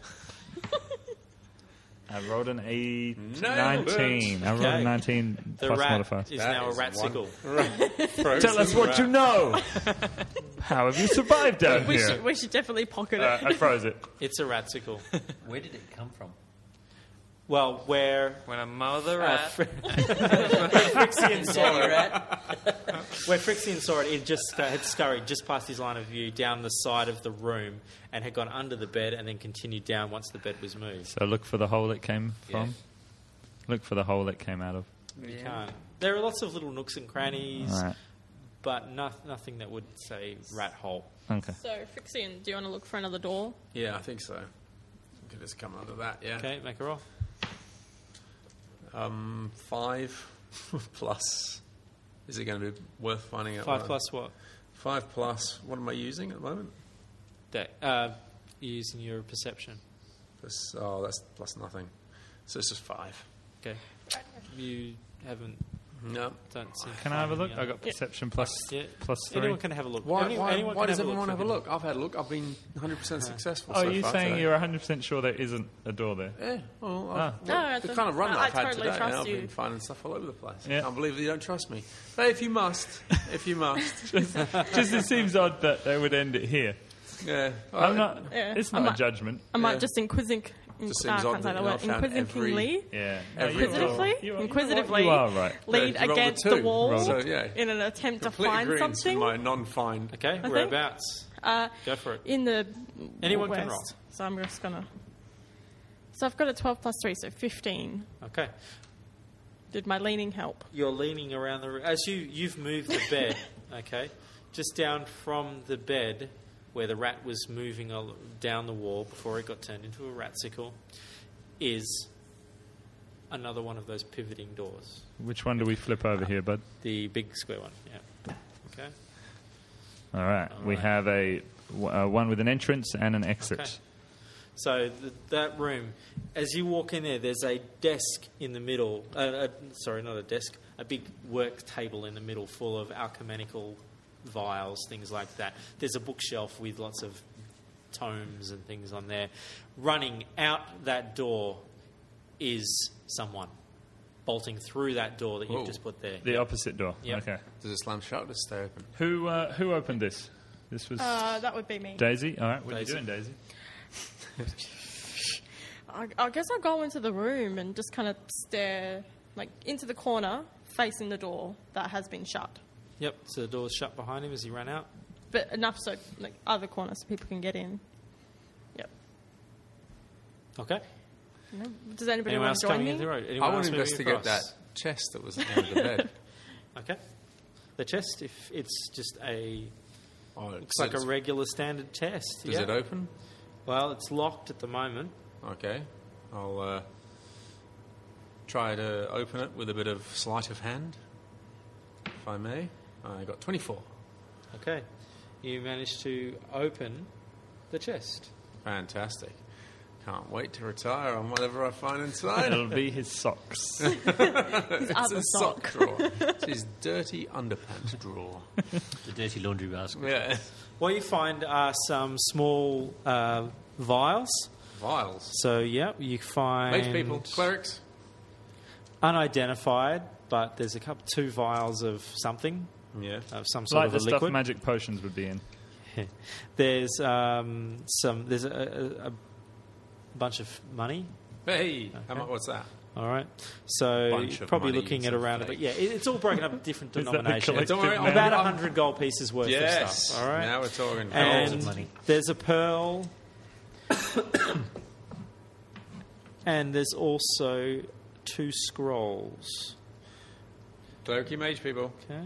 I rolled an A Nailed nineteen. I rolled Okay. a nineteen The plus rat modifier. is That now is a ratsicle. one. Tell us what you know. How have you survived down We here? should, we should definitely pocket Uh, it. I froze it. It's a ratsicle. Where did it come from? Well, where When I mow the uh, rat, Fri- Frixian saw it, where Frixian saw it, it just uh, had scurried just past his line of view down the side of the room and had gone under the bed and then continued down once the bed was moved. So look for the hole it came Yeah. from. Look for the hole it came out of. You can't. There are lots of little nooks and crannies, All right. but no, nothing that would say rat hole. Okay. So, Frixian, do you want to look for another door? Yeah, I think so. I could just come under that, yeah. Okay, make a roll. Um, five plus. Is it going to be worth finding out? Five what I- plus what? Five plus. What am I using at the moment? That, uh, you're using your perception. Plus, oh, that's plus nothing. So it's just five. Okay. You haven't. No. Don't seem to Can I have a find look? any I other- got perception plus Yeah. plus three. Anyone can have a look. Why, Any- why, anyone why can does have a everyone look have a for look? I've had a look. I've been one hundred percent successful Oh, so are you far saying today. you're one hundred percent sure there isn't a door there? Yeah, well, Ah. I've, No, well, I the don't- kind of run that I- I've I had totally today, trust I've you. been finding stuff all over the place. Yeah. I can't believe that you don't trust me. But if you must, if you must, Just it seems odd that they would end it here. yeah. I'm not. Yeah. It's I not a might- judgment. I might Yeah. just inquising. Just no, I seems can't odd say that, that you know, word. I've found Inquisitingly. Yeah. Every Inquisitively? door. You are, Inquisitively. You are right. Lead Roll the against two. the wall Roll So, yeah. in an attempt to Complete find agreement something. to my non-find. Okay, think- whereabouts? Uh, Go for it. in the Anyone west. can roll. So I'm just gonna. So I've got a twelve plus three, so fifteen. Okay. Did my leaning help? You're leaning around the room. As you, you've moved the bed, okay, just down from the bed where the rat was moving al- down the wall before it got turned into a ratsicle is another one of those pivoting doors. Which one do we flip over here, bud? The big square one, yeah. Okay. All right. All We right. have a uh, one with an entrance and an exit. Okay. So th- that room, as you walk in there, there's a desk in the middle. Uh, uh, sorry, not a desk. A big work table in the middle, full of alchemical vials, things like that. There's a bookshelf with lots of tomes and things on there. Running out that door is someone bolting through that door that you've Whoa. just put there. The opposite door. Yep. Okay. Does it slam shut or does it stay open? Who uh, who opened this? This was Uh, that would be me. Daisy. All right. What are you Daisy. doing, Daisy? I, I guess I'll go into the room and just kind of stare, like, into the corner, facing the door that has been shut. Yep, so the door's shut behind him as he ran out. But enough so, like, other corner so people can get in. Yep. Okay. No, does anybody Anyone want else to join coming me? in the road? I Anyone want else to moving investigate that across? chest that was at the end of the bed. Okay. The chest, if it's just a... Oh, Looks like a regular standard chest. Is yeah. it open? Well, it's locked at the moment. Okay. I'll uh, try to open it with a bit of sleight of hand, if I may. I got twenty-four. Okay. You managed to open the chest. Fantastic. Can't wait to retire on whatever I find inside. It'll be his socks. His It's other a sock. sock drawer. It's his dirty underpants drawer. The dirty laundry basket. Yeah. What you find are some small uh, vials. Vials. So, yeah, you find... Mage people. Clerics. Unidentified, but there's a couple, two vials of something, Yeah. of some sort Like of the a stuff liquid. magic potions would be in. There's um, some. There's a, a, a bunch of money. Hey, how Okay. much, what's that? All right, so Bunch you're of probably money looking is at a around. fake. But yeah, it, it's all broken up in different Is that the denominations. collective Don't worry, now? About a I'm- hundred gold pieces worth Yes. of stuff. All right, Now we're talking. and gold. money. there's a pearl, and there's also two scrolls. Clericy mage people. Okay,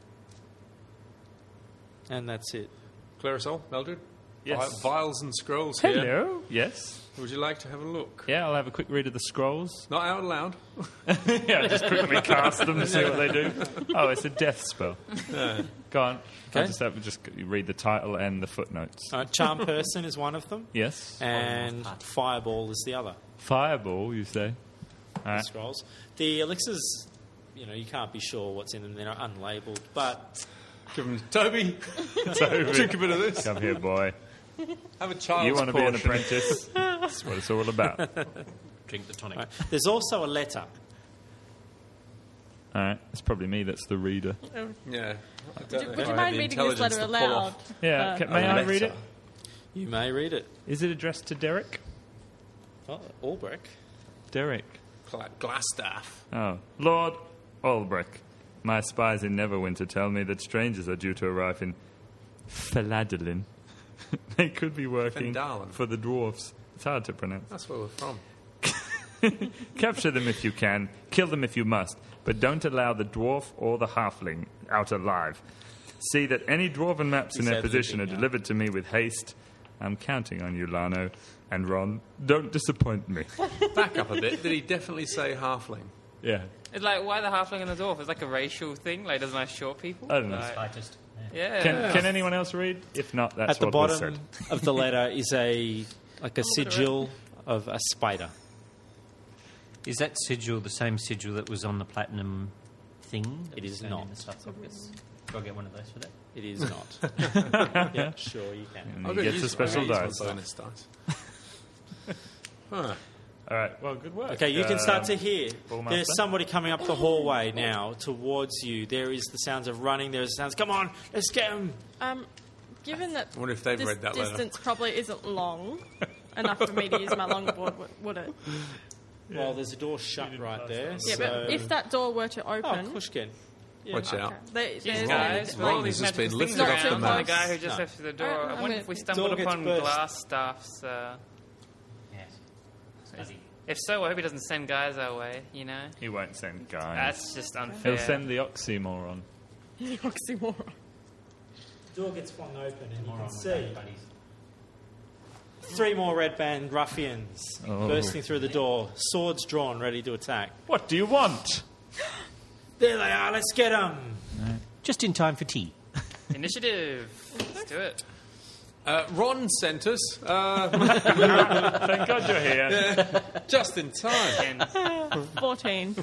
and that's it. Clarisol, Mildred. Yes. Vi- vials and scrolls here. Hello. Yes. Would you like to have a look? Yeah, I'll have a quick read of the scrolls. Not out loud. Yeah, just quickly cast them to see what they do. Oh, it's a death spell. Go on. Okay. I'll just have just read the title and the footnotes. All right, charm person is one of them, Yes. and fireball is the other. Fireball, you say? All The right. scrolls. The elixirs, you know, you can't be sure what's in them. They're unlabeled, but Give them Toby. Toby, Drink a bit of this. come here, boy. Have a child's You want to be an portion. apprentice? That's what it's all about. Drink the tonic. right. There's also a letter. All right. It's probably me that's the reader. Yeah. Would you, would you mind reading this letter aloud? Yeah. Uh, Can, may A I letter. read it? You may read it. Is it addressed to Derek? Oh, Albrecht. Derek. Glassstaff. Oh. Lord Ulbrich, my spies in Neverwinter tell me that strangers are due to arrive in Faladolin. They could be working Fendalen. for the dwarves. It's hard to pronounce. That's where we're from. Capture them if you can, kill them if you must, but don't allow the dwarf or the halfling out alive. See that any dwarven maps He in their said position are living, yeah. delivered to me with haste. I'm counting on you, Lano. And Ron, don't disappoint me. Back up a bit. Did he definitely say halfling? Yeah. It's like, why the halfling and the dwarf? It's like a racial thing. Like, doesn't like short people. I don't know. Like, Slightest. yeah. Can, can anyone else read? If not, that's At the what was said. bottom of the letter is a like a sigil of a spider. Is that sigil the same sigil that was on the platinum thing? that It was is found not. in the stuff office? Do I get one of those for that? It is not. Yeah, sure you can. And I'll he go gets use- a special I'll go use dice. my bonus dice. Huh. All right. Well, good work. Okay, you can start to Um, hear. Ballmaster? There's somebody coming up the hallway now towards you. There is the sounds of running. There is the sounds. Come on, let's get him. Um, given that I wonder if they've this read that letter. distance probably isn't long enough for me to use my longboard, would, would it? Well, there's a door shut right there. Yeah, so... but if that door were to Oh, open, Pushkin. Yeah. Watch out. they, These there's guys, Ron all these has just magical been things lifted off the around. map. The guy who just No. left through the door. Alright, I I'm wonder gonna- if we Door stumbled gets upon burst. glass staffs. Uh, Yes. Bloody. if so, I hope he doesn't send guys our way. You know, He won't send guys. that's just unfair. He'll send the oxymoron. the oxymoron. The door gets flung open and you Moron can with see those buddies. three more red band ruffians Oh. bursting through the door, swords drawn, ready to attack. What do you want? There they are. Let's get them. Just in time for tea. Initiative. Let's do it. Uh, Ron sent us uh, Thank God you're here. just in time. Ten. fourteen.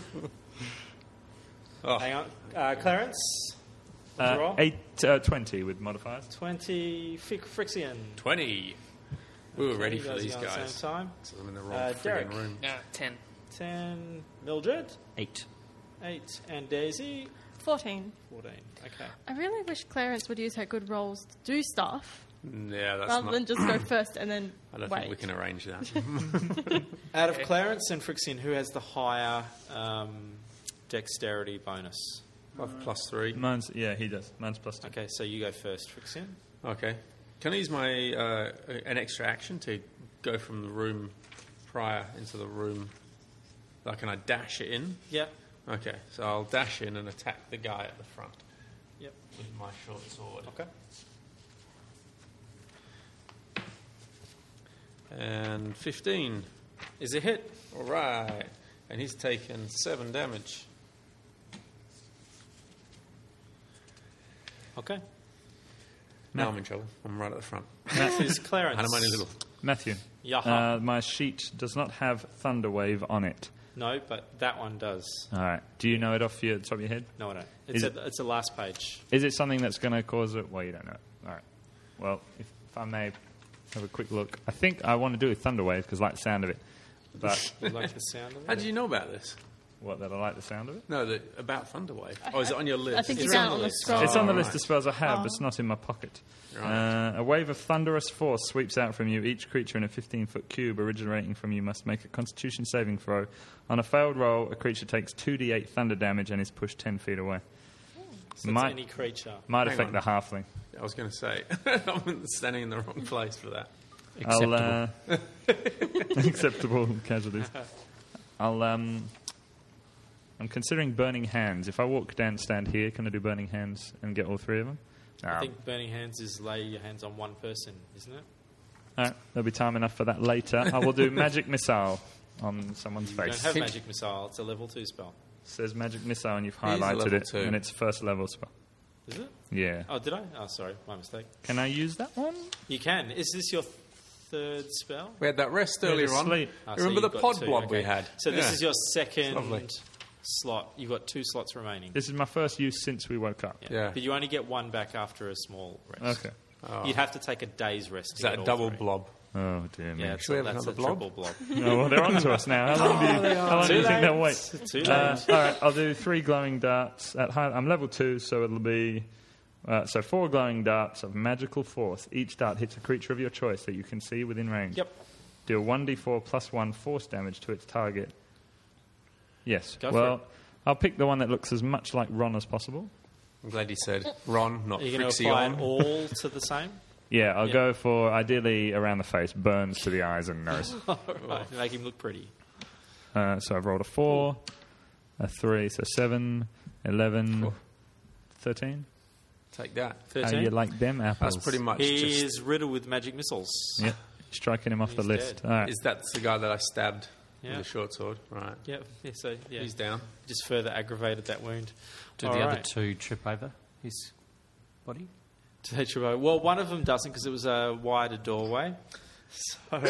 Hang on, uh, Clarence. What's your Uh, roll? eight, uh, twenty with modifiers. Twenty. Fric- Frixian. twenty. We were ready You for guys these are on at the guys. same time. So I'm in the wrong Uh, friggin' Derek. room. No, ten. Ten. Mildred. Eight. Eight. And Daisy. fourteen. Fourteen. Okay. I really wish Clarence would use her good rolls to do stuff Yeah, that's rather not. than just go first and then I don't wait. think we can arrange that. Out of Clarence and Frixian, who has the higher um, dexterity bonus? Plus- plus three. Mine's, yeah, he does. Mine's plus two. Okay, so you go first, Frixian. Okay. Can I use my uh, an extra action to go from the room prior into the room? Like, can I dash it in? Yep. Okay, so I'll dash in and attack the guy at the front Yep. with my short sword. Okay. And fifteen. Is a hit. All right. And he's taken seven damage. Okay. Now I'm in trouble. I'm right at the front. Who's Clarence? And I'm only little. Matthew, Yaha. uh, my sheet does not have Thunderwave on it. No, but that one does. All right. Do you know it off your top of your head? No, I don't. It's Is a, it's the last page. Is it something that's going to cause it? Well, you don't know it. All right. Well, if, if I may have a quick look. I think I want to do a Thunderwave because I like the sound of it. But You like the sound of it? How did you know about this? what, that I like the sound of it? No, the, about Thunderwave. Oh, is it on your list? I think It's it's down on on the the list. scroll. It's on the Oh, list right. of spells I have, Oh. but it's not in my pocket. Right. Uh, a wave of thunderous force sweeps out from you. Each creature in a fifteen-foot cube originating from you must make a Constitution saving throw. On a failed roll, a creature takes two d eight thunder damage and is pushed ten feet away. So it's might- any creature. Might Hang affect on. the halfling. I was going to say, I'm standing in the wrong place for that. I'll, uh, acceptable casualties. I'll. Um, I'm considering burning hands. If I walk down, stand here, can I do burning hands and get all three of them? I No. think burning hands is lay your hands on one person, isn't it? All right, there'll be time enough for that later. I will do magic missile on someone's You face. don't have magic missile. It's a level two spell. Says magic missile, and you've It is a highlighted level it, two. and it's first level spell. Is it? Yeah. Oh, did I? Oh, sorry, my mistake. Can I use that one? You can. Is this your third spell? We had that rest Yeah, earlier the on. sleep. Ah, so Remember the you've got pod two, blob okay. we had? So this Yeah. is your second lovely. slot. You've got two slots remaining. This is my first use since we woke up. Yeah. But you only get one back after a small rest. Okay. Oh. You'd have to take a day's rest. Is to that get a all double three. blob? Oh dear me. Yeah, it's Should we a, have that's a another blob? triple blob. Oh, well, they're on to us now. How long do you, how long do you think they'll wait? Too late. Uh, all right, I'll do three glowing darts at high. I'm level two, so it'll be uh, so four glowing darts of magical force. Each dart hits a creature of your choice that you can see within range. Yep. Deal one d four plus one force damage to its target. Yes. Go for well, it. I'll pick the one that looks as much like Ron as possible. I'm glad you said Ron, not Are you going to apply it Frixion. all to the same? Yeah, I'll Yeah. go for ideally around the face, burns to the eyes and nose. Right, make him look pretty. Uh, so I've rolled a four, a three, so seven, eleven, Cool. thirteen. Take that. How thirteen. you like them apples? That's pretty much He just... is riddled with magic missiles. Yep. Striking him off the He's list. dead. All right. Is that the guy that I stabbed Yeah. with a short sword? Right. Yep. Yeah, so yeah, He's down. just further aggravated that wound. Do All the other right. two trip over his body? Tetra- Well, one of them doesn't because it was a wider doorway. So,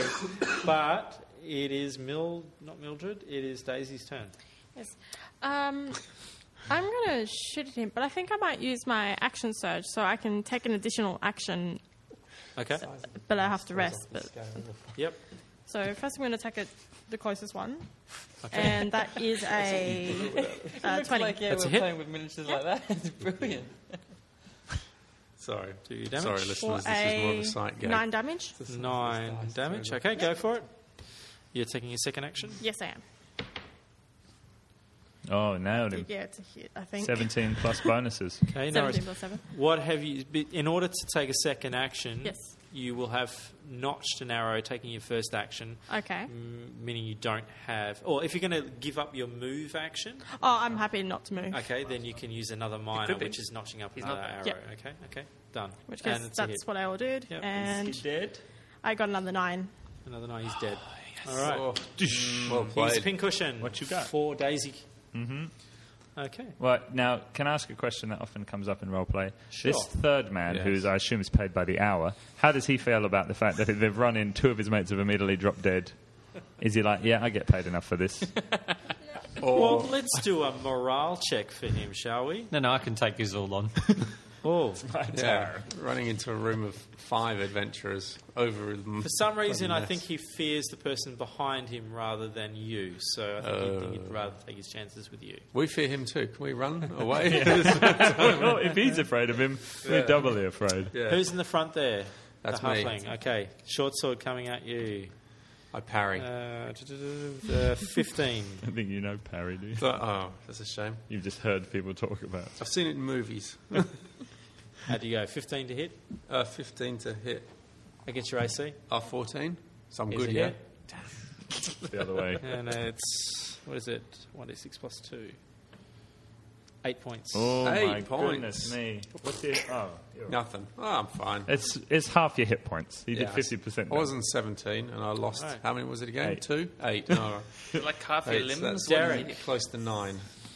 but it is Mil, not Mildred. It is Daisy's turn. Yes. Um, I'm going to shoot at him, but I think I might use my action surge so I can take an additional action, Okay. but I have to rest. But Yep. so first I'm going to attack it, the closest one, and that is a uh, twenty. Like, yeah, That's a we're hit. playing with miniatures like that. It's brilliant. Sorry. Do you damage? Sorry, For listeners, this is more of a sight gag. nine damage. Nine damage. Okay, go for it. You're taking a second action. Yes, I am. Oh, nailed him. Yeah, it's a hit. I think. seventeen plus bonuses. Okay, no worries. Seventeen plus seven. What have you? In order to take a second action, Yes. you will have notched an arrow taking your first action, Okay. mm, meaning you don't have. Or if you're going to give up your move action, Oh, I'm happy not to move. okay, then you can use another minor, be. which is notching up He's another not arrow. there. Yep. Okay, okay, done. Which case, and it's a hit. that's what I all did. Yep. And dead? I got another nine. Another nine. He's dead. All right. Oh, well He's played. pincushion. What you got? For Daisy. Mm-hmm. Okay. Well, now, can I ask a question that often comes up in roleplay? Sure. This third man, Yes. who I assume is paid by the hour, how does he feel about the fact that they've run in, two of his mates have immediately dropped dead? Is he like, yeah, I get paid enough for this? Well, let's do a morale check for him, shall we? No, no, I can take this all on. Oh. Yeah, running into a room of five adventurers over them. For some reason, bloody I mess. think he fears the person behind him rather than you. So I think, he'd, think he'd Uh. rather take his chances with you. We fear him too. Can we run away? Well, if he's afraid of him, we're doubly afraid. Yeah. Who's in the front there? That's the me. halfling. Okay, short sword coming at you. I parry. Uh, uh, fifteen. I don't think you know parry, do you? So- oh, that's a shame. You've just heard people talk about it. I've seen it in movies. How do you go? fifteen to hit Uh, fifteen to hit. against your A C. R fourteen. So I'm Is good, it yeah? hit? the other way. And it's, what is it? one d six plus two. Eight points. Oh Eight my points. goodness me! What's your, oh, you're right. Nothing. Oh, I'm fine. It's it's half your hit points. You Yeah, did fifty percent. I was on seventeen and I lost. Right. How many was it again? Eight. Two? Eight. No, Like half your eight. limbs. That's What Derek. did you do? close to nine.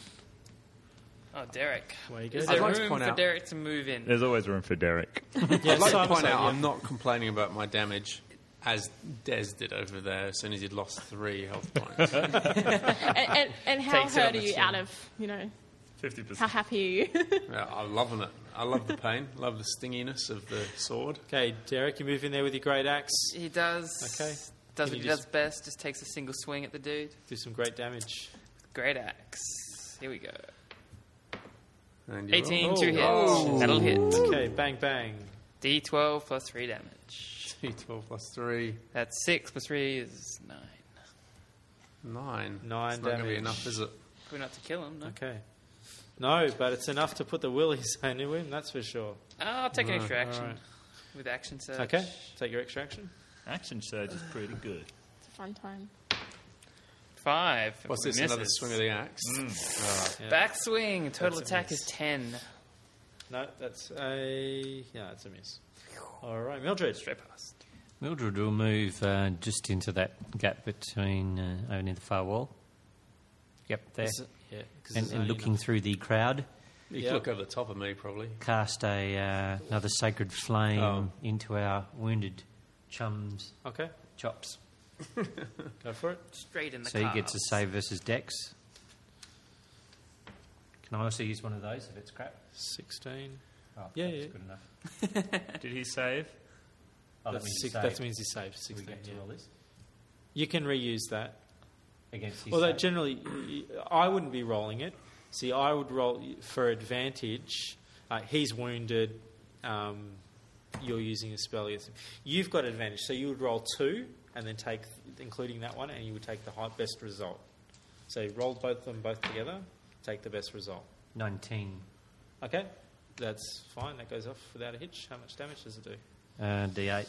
Oh, Derek. Where you Is go? I'd there like to room point for out- Derek to move in? There's always room for Derek. Yeah, I'd like to Simon point said, out yeah. I'm not complaining about my damage as Des did over there as soon as he'd lost three health points. and, and, and how Takes it on hurt the are you chin. out of, you know, Fifty how percent. happy are you? Yeah, I'm loving it. I love the pain. Love the stinginess of the sword. Okay, Derek, you move in there with your great axe. He does. Okay. Does Can what you he just- does best. Just takes a single swing at the dude. Do some great damage. Great axe. Here we go. And you eighteen roll. to hit. Oh. That'll hit. Okay, bang, bang. D twelve plus three damage. D twelve plus three. That's six plus three is nine. Nine. Nine It's not going to be damage. enough, is it? Probably not to kill him, no? Okay. No, but it's enough to put the willies into him, that's for sure. I'll take an extra action Alright. with action surge. Okay, take your extra action. Action surge is pretty good. It's a fun time. Five. What's He this? Another misses. swing of the axe? Yeah. Backswing. Total That's a attack miss. is ten. No, that's a... Yeah, it's a miss. All right, Mildred. Straight past. Mildred will move uh, just into that gap between uh, over near the far wall. Yep, there. Is it- Yeah, 'cause And, there's and only looking through the crowd, You Yeah. can look over the top of me, probably. cast a uh, another sacred flame Oh. into our wounded chum's enough- Okay, chops. go for it. Straight in the So he gets a calves. save versus Dex. Can I also use one of those if it's crap? sixteen. Oh, Yeah, that's yeah. good enough. Did he save? Oh, that That's means six, save. that means he saved. So we sixteen, get to yeah. roll this You can reuse that. against his Although save. generally, y- I wouldn't be rolling it. See, I would roll for advantage. Uh, he's wounded. Um, you're using a spell against him. You've got advantage, so you would roll two and then take, including that one, and you would take the high, best result. So you roll both of them both together, take the best result. nineteen Okay, that's fine. That goes off without a hitch. How much damage does it do? uh, D eight.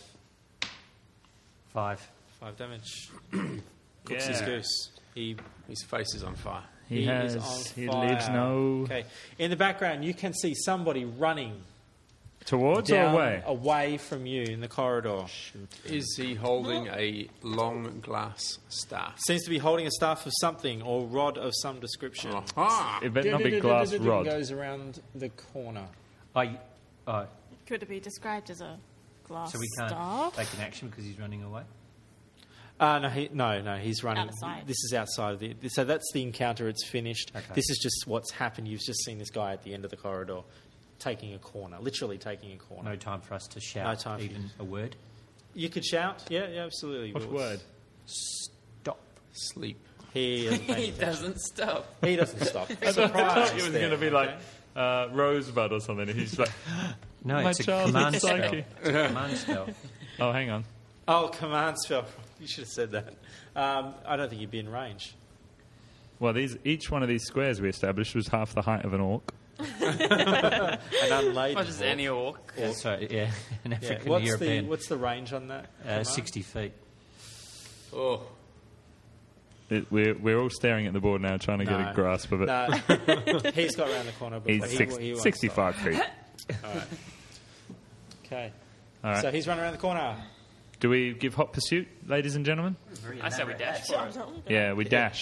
Five. Five damage. Cooks his Yeah. goose. He His face is on fire. He, He has. is on He fire. leaves no okay. In the background, you can see somebody running towards down or away. away from you in the corridor. Is he holding a long glass staff? Seems to be holding a staff of something or rod of some description. Aha! It better not be glass rod. Goes around the corner. I, oh, Could it be described as a glass so we can't staff? take an action because he's running away? Uh, no, he, no, no. He's running. Outside. This is outside of the. So that's the encounter. It's finished. Okay. This is just what's happened. You've just seen this guy at the end of the corridor, taking a corner, literally taking a corner. No time for us to shout No time for even you. a word. You could shout. Yeah, yeah, absolutely. What Will. word? Stop. Sleep. He doesn't, pay He any attention. does't stop. He doesn't stop. I thought it was there, going to be okay? like uh, Rosebud or something. And he's like, No, My it's a childhood command spell. psyche. It's a command spell. oh, hang on. Oh, command spell. You should have said that. Um, I don't think you'd be in range. Well, these each one of these squares we established was half the height of an orc. An unladen. Not just orc. any orc. Yeah, sorry, yeah, an Yeah. African What's the European. what's the range on that? uh, command? sixty feet. Oh, It, we're we're all staring at the board now, trying to get No. a grasp of it. No, he's got around the corner. Before He's he, six, he won't sixty-five feet. stop. All right. Okay. All right. So he's running around the corner. Do we give hot pursuit, ladies and gentlemen? I say we dash for it. Yeah, we dash.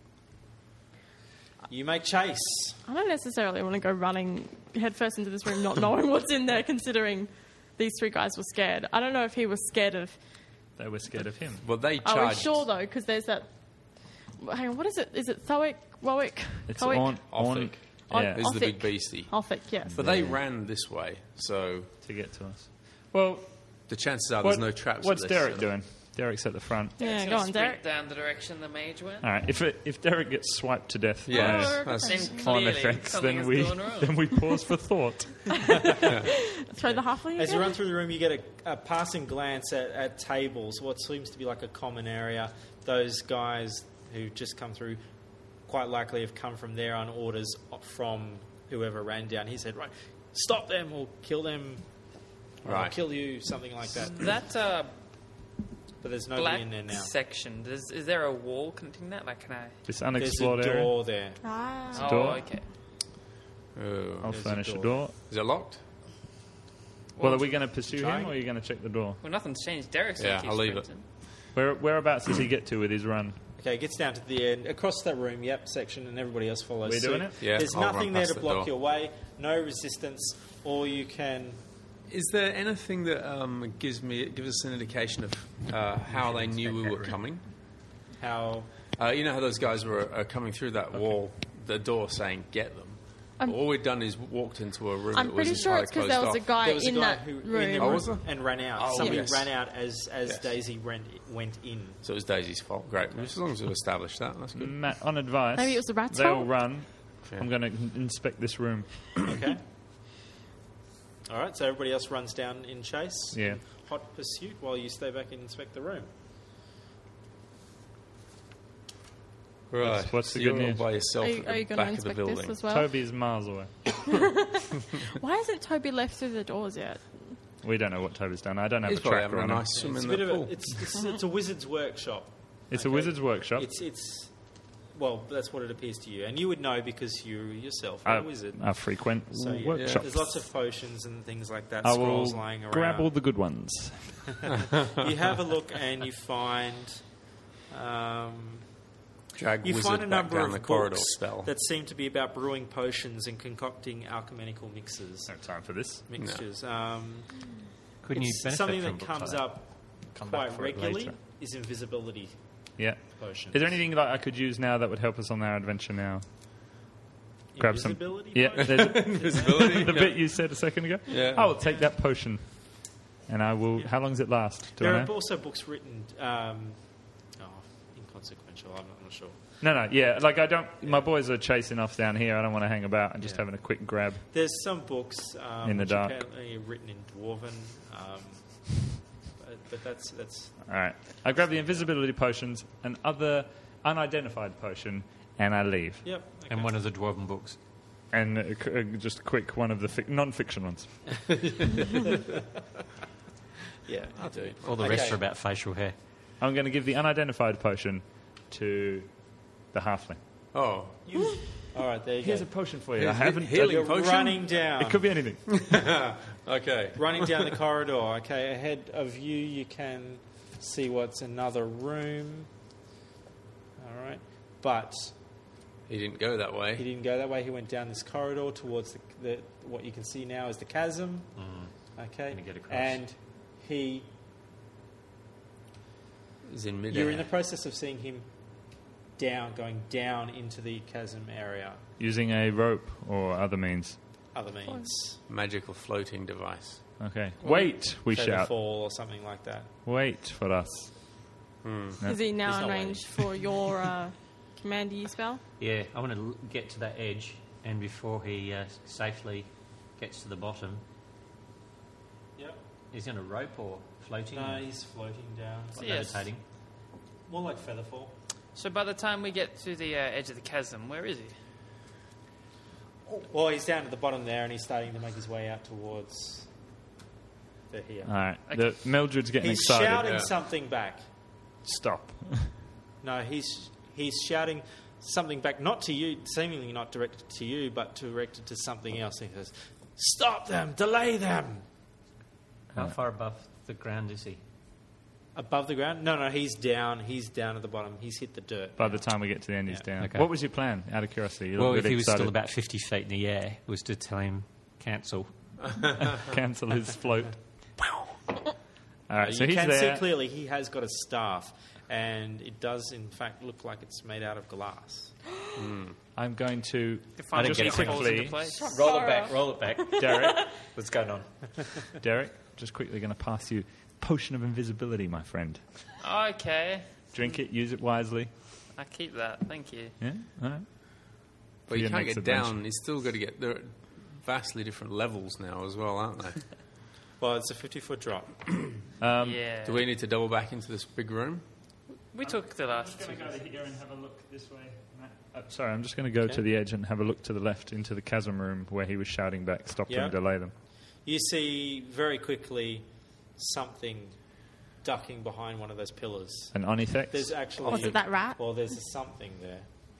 You make chase. I don't necessarily want to go running headfirst into this room, not knowing what's in there, considering these three guys were scared. I don't know if he was scared of. They were scared of him. well, they Are we charged. sure though? Because there's that. Hang on, what is it? Is it Thoic? Woic? It's Thoic? on, on, Othic. On- yeah, Is the big Othic. beastie. Othic, yes. But they ran this way, so to get to us. Well, the chances are what, there's no traps. at what's this, Derek so- doing? Derek's at the front. Yeah, It's go gonna on, sprint Derek. down the direction the mage went. All right. If it, if Derek gets swiped to death Yeah, by that's, Then that's, on clearly effects, something then has we gone wrong. then we pause for thought. Throw the halfling As you again? run through the room, you get a, a passing glance at, at tables, what seems to be like a common area. Those guys who just come through quite likely have come from there on orders from whoever ran down. He said, right, stop them or kill them or I'll Right. kill you, something like that. That uh, But there's nobody black in there now. section, does, is there a wall connecting that? Like, can I... This There's a unexplored area. door there. Ah. Oh, door. okay. oh. I'll There's a furnish a door. door. Is it locked? Well, are we going to pursue Trying? him, or are you going to check the door? Well, nothing's changed. Derek's Yeah, gonna keep I'll leave it. sprinting. Where whereabouts does he get to with his run? Okay, it gets down to the end, across that room, yep, section, and everybody else follows We suit. doing it? Yeah, There's I'll run nothing there past to the block door. your way, no resistance, or you can... Is there anything that um, gives me gives us an indication of uh, how they knew we were coming? How... Uh, you know how those guys were uh, coming through that wall, the door saying "get them." I'm- All we'd done is walked into a room. I'm that was pretty sure entirely it's because closed there was a off. guy There was a in guy that who room. in the Oh, room was there? and ran out. Oh, Somebody yes. ran out as as Yes. Daisy ran, went in. So it was Daisy's fault. Great. As long as we've established that, that's good. Matt, on advice, Maybe it was the rat's they all fault? run. Yeah. I'm going to inspect this room. Okay. All right. So everybody else runs down in chase. Yeah. Hot pursuit while you stay back and inspect the room. Right. what's the so good you're all news? by yourself Are you, at are the you going back to of the inspect building. this as well? Toby is miles away. Why hasn't Toby left through the doors yet? We don't know what Toby's done. I don't have He's a probably tracker having a on him. nice swim It's a in bit the of pool. a, it's, it's, it's a wizard's workshop. It's a Okay. wizard's workshop. It's it's well, that's what it appears to you, and you would know because you yourself are I, a wizard. I frequent So yeah, workshops. there's lots of potions and things like that. I Scrolls will lying around. grab all the good ones. You have a look and you find um, Drag you wizard find a back number down of the corridor books spell. that seem to be about brewing potions and concocting alchemical mixes. No time for this. Mixtures. Um, Couldn't you it's benefit something from that books comes like that? up Come back quite for it regularly later. is invisibility Yeah. potions. Is there anything that I could use now that would help us on our adventure now? Grab some. Invisibility Yeah, potions? there's Invisibility. the bit you said a second ago. Yeah. I will take that potion, and I will. How long does it last? Do There I are know? also books written. Um, oh, inconsequential. I'm not, I'm not sure. No, no, yeah. Like I don't. My boys are chasing off down here. I don't want to hang about. I'm just Yeah. having a quick grab. There's some books um, In the which dark. apparently are written in Dwarven, um, but, but that's that's All right. I grab the invisibility potions, and other unidentified potion, and I leave. yep. Okay. And one of the Dwarven books. And uh, c- uh, just a quick one of the fic- non-fiction ones. yeah, you do. All the rest Okay. are about facial hair. I'm going to give the unidentified potion to the halfling. Oh, You, all right, there you Here's go. a potion for you. Here's I haven't. healing You're potion? running down. It could be anything. okay. running down the corridor. Okay, ahead of you, you can see what's another room. All right, but He didn't go that he way. didn't go that way. He went down this corridor towards the, the what you can see now is the chasm. Okay, Gonna get across. and he. He's in You're in the midair. process of seeing him down, going down into the chasm area. Using a rope or other means. Other means, Magical floating device. Okay. Wait, we feather shout. fall or something like that. Wait for us. Hmm. Is he now He's in not range for your uh, command you spell? Yeah, I want to l- get to that edge, and before he uh, safely gets to the bottom, Yep. is he on a rope or floating? No, or he's floating down. like Yes. levitating? More like feather fall. So by the time we get to the uh, edge of the chasm, where is he? Well, he's down at the bottom there, and he's starting to make his way out towards the here. All right. Okay. The Mildred's getting He's excited. shouting Yeah. something back. Stop. No, he's he's shouting something back, not to you, seemingly not directed to you, but directed to something else. He says, "Stop them! Delay them!" How far above the ground is he? Above the ground? No, no, he's down. He's down at the bottom. He's hit the dirt. By the time we get to the end, he's Yeah. down. Okay. What was your plan? Out of curiosity. You Well, look if really he was excited. still about fifty feet in the air, was to tell him cancel. Cancel his float. All right. So you he's can there. see clearly he has got a staff, and it does in fact look like it's made out of glass. I'm going to To find didn't a get key it falls into quickly, place. Roll it back, roll it back. Derek. What's going on? Derek, just quickly going to pass you potion of invisibility, my friend. Okay. Drink it, use it wisely. I keep that. Thank you. Yeah, all right. But you your can't next get adventure. down. You still got to get. There are vastly different levels now as well, aren't they? Well, it's a fifty-foot drop. Um, Yeah. Do we need to double back into this big room? We took the last two. go to here and have a look this way. Uh, sorry, I'm just going to go Okay. to the edge and have a look to the left into the chasm room where he was shouting back, stop Yeah. them, delay them. You see very quickly something ducking behind one of those pillars. An Onythex? There's actually... Was it that rat? Well, there's a something there.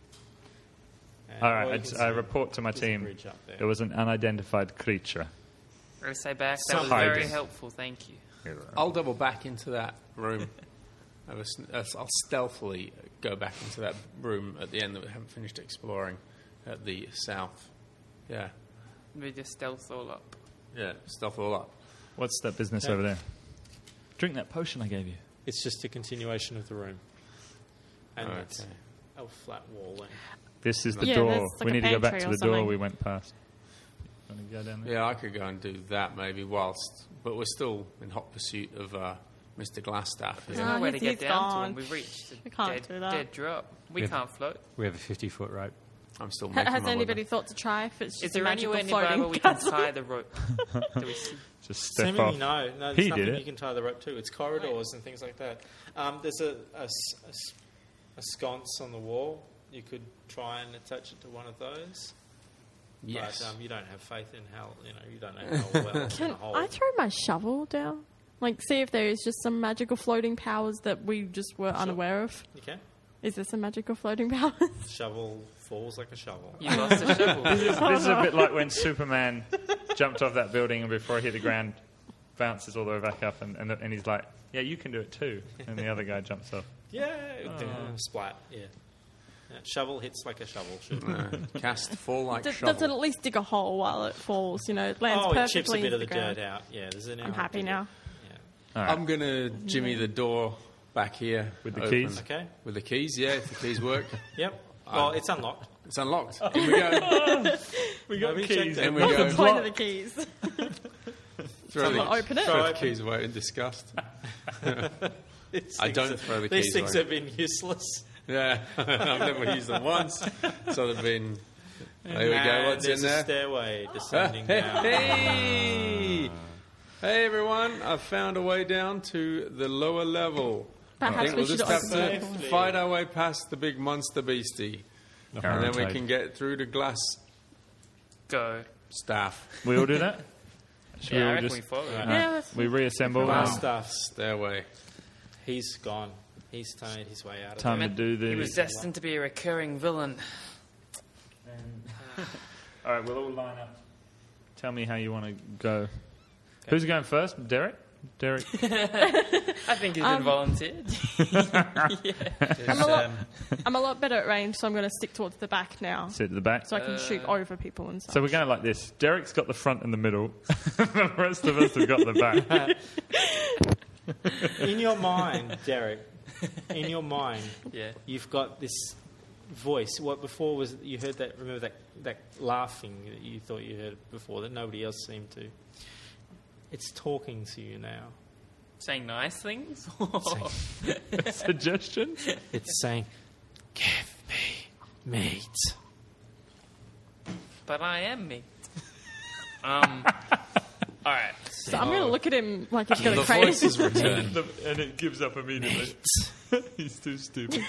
And- All or right, you I, can I see report to my there's a team. bridge up there. There was an unidentified creature. I say back. That Some was very hiding. helpful. Thank you. I'll double back into that room. Have a sn- uh, I'll stealthily go back into that room at the end that we haven't finished exploring at the south. Yeah, We just stealth all up. yeah, stealth all up. What's that business Yeah. over there? Drink that potion I gave you. It's just a continuation of the room. And Okay. it's a flat wall. And This is the Yeah, door. there's like we a need to go back pantry to or the door something. we went past. Want to go down there? Yeah, I could go and do that maybe whilst, but we're still in hot pursuit of uh, Mister Glassstaff There's here. No, no way to he's- get he's down to gone. him. We've reached the We can't dead, do that. dead drop. We Yeah. can't float. We have a fifty-foot rope. I'm still Ha- making Has my way anybody back. thought to try if it's just Is a there magical anywhere nearby floating where we can castle? tie the rope? Do we see? Just step seemingly off. no. No, there's He nothing did it. you can tie the rope to. It's corridors and things like that. Um, there's a, a s- a s- a sconce on the wall. You could try and attach it to one of those. Yes. But um, you don't have faith in how, you know, you don't know how well it's Can going to hold. I throw my shovel down? Like, see if there is just some magical floating powers that we just were unaware of. You can. Is there some magical floating powers? Shovel falls like a shovel. You lost the shovel. This is, this is a bit like when Superman jumped off that building and before he hit the ground, bounces all the way back up, and, and, and he's like, yeah, you can do it too. And the other guy jumps off. Yeah, yeah, splat. Yeah. Yeah, shovel hits like a shovel should. Uh, cast fall like Does, shovel. does it at least dig a hole while it falls? You know, it lands Oh, it perfectly chips a bit into of the ground. dirt out. Yeah, there's an. I'm happy now. Yeah. All right. I'm gonna jimmy the door back here With the open. keys? Okay. With the keys, yeah. If the keys work, Yep. Well, it's unlocked. it's unlocked. In we go. we got keys. In we What's go. the point of the keys? Throw Someone the, open it. throw the Open. keys away in disgust. These I things don't are- throw the These keys things away. have been useless. Yeah, I've never used them once, so they've been. There we go. And What's in there's a there? stairway Ah, descending hey, down. hey, hey, everyone! I've found a way down to the lower level. I Perhaps think we we'll should just have open to the door. fight our way past the big monster beastie, and then we Guaranteed. can get through to glass Go. staff. We all do that? Should Yeah, I we all reckon just we follow. all it. right, Yeah, that's- we reassemble? Glass and stuff. Stairway. He's gone. He's made his way out of Time there. to do the. He was destined to be a recurring villain. All right, we'll all line up. Tell me how you want to go. Who's going first? Derek? Derek? I think he's been Um, volunteered. I'm a, lot, I'm a lot better at range, so I'm going to stick towards the back now, Sit at the back. so I can shoot over people and stuff. So we're going like this. Derek's got the front and the middle. The rest of us have got the back. In your mind, Derek, in your mind, Yeah. you've got this voice. What before was you heard that? Remember that that laughing that you thought you heard before that nobody else seemed to. It's talking to you now. Saying nice things? Suggestions? It's saying, "Give me meat." But I am me. Um. All right. So I'm going to look at him like he's going The to crazy. voice has returned. And it gives up immediately. He's too stupid.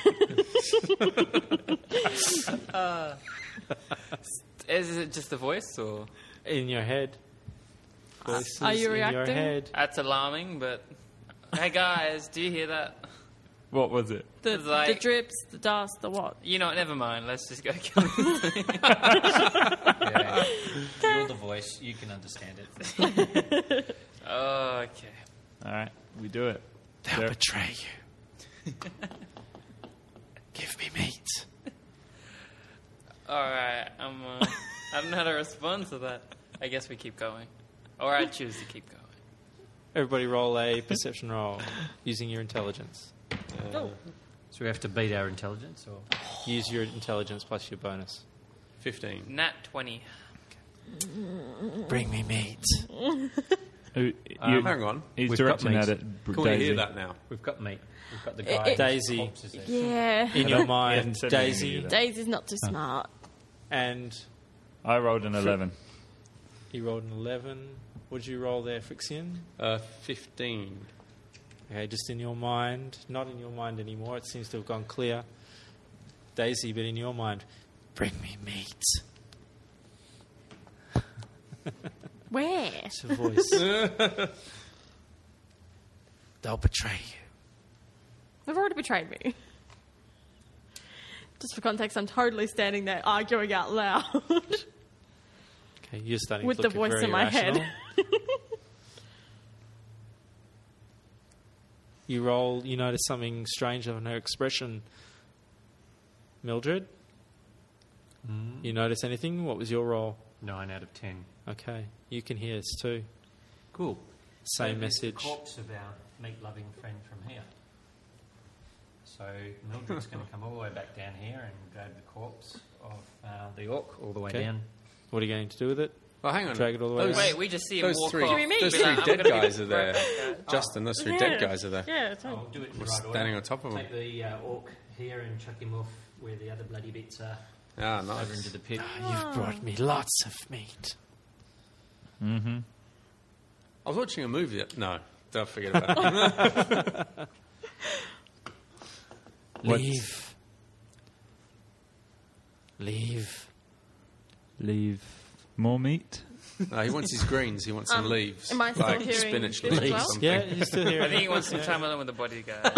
Is it just the voice, or In your head. Voices Are you in your reacting? head. that's alarming? But hey, guys, do you hear that? What was it? the, It's like- the drips, the dust, the what? You know, what, never mind. Let's just go kill him. Yeah. You're the voice. You can understand it. Oh, okay. All right, we do it. They'll Derek. betray you. Give me meat. All right. I'm. Uh, I don't know how to respond to that. I guess we keep going, or I choose to keep going. Everybody roll a perception roll using your intelligence. So we have to beat our intelligence, or Use your intelligence plus your bonus. Fifteen. Nat twenty. Bring me meat. Who- Um, you- hang on. He's We've got directing that meat. at Br- Can we Daisy. hear that now? We've got meat. We've got the It- guy. it- Daisy. Corpses there. Yeah. In your He mind, hasn't said anything Daisy, either. Daisy's not too smart. and I rolled an eleven. you rolled an eleven. What did you roll there, Frixian? Uh, fifteen. Okay, just in your mind, not in your mind anymore. It seems to have gone clear. Daisy, but in your mind, bring me meat. Where? It's a voice. They'll betray you. They've already betrayed me. Just for context, I'm totally standing there arguing out loud Okay, you're starting with to the look voice very in my rational. head. You roll. You notice something strange on her expression. Mildred, Mm, you notice anything? What was your roll? nine out of ten. Okay, you can hear us too. Cool. Same So there's the message. corpse of our meat-loving friend from here. So Mildred's going to come all the way back down here and grab the corpse of uh, the orc all the way Okay. down. What are you going to do with it? Well, hang on. Drag it all the way Those- down? Wait, we just see him Those walk three, off. Give me those meat. three Be like, I'm dead gonna be guys the are there. right back, Justin, those three Yeah. dead guys are there. Yeah, totally. I'll do it in the We're right order. standing on top of them. Take the uh, orc here and chuck him off where the other bloody bits are, Ah, over into nice. the pit. You've brought me lots of meat. Mm-hmm. I was watching a movie. That, no, don't forget about it. Leave. Leave. Leave more meat. No, he wants his greens. He wants some Um, leaves. am I still like hearing spinach this as leaves or well? something. Yeah, you're still here. I think he wants some time alone with the body guys.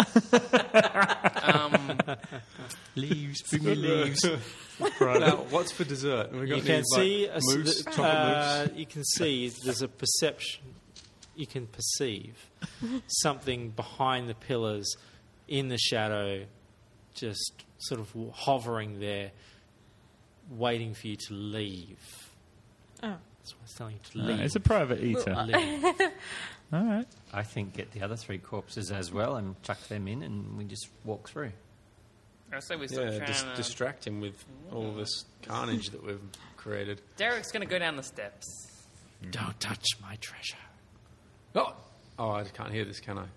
um, Leaves, bring me leaves. Now, what's for dessert? Have we got You any, can like, see a, s- mousse, the- chocolate uh, mousse. you can see there's a perception. You can perceive something behind the pillars, in the shadow, just sort of hovering there, waiting for you to leave. Oh. That's why it's telling you to Uh, leave. it's a private eater. Leave. All right. I think get the other three corpses as well and chuck them in, and we just walk through. I say we start Yeah, trying dis- to... distract him with all this carnage that we've created. Derek's going to go down the steps. Don't touch my treasure. Oh, oh I can't hear this, can I?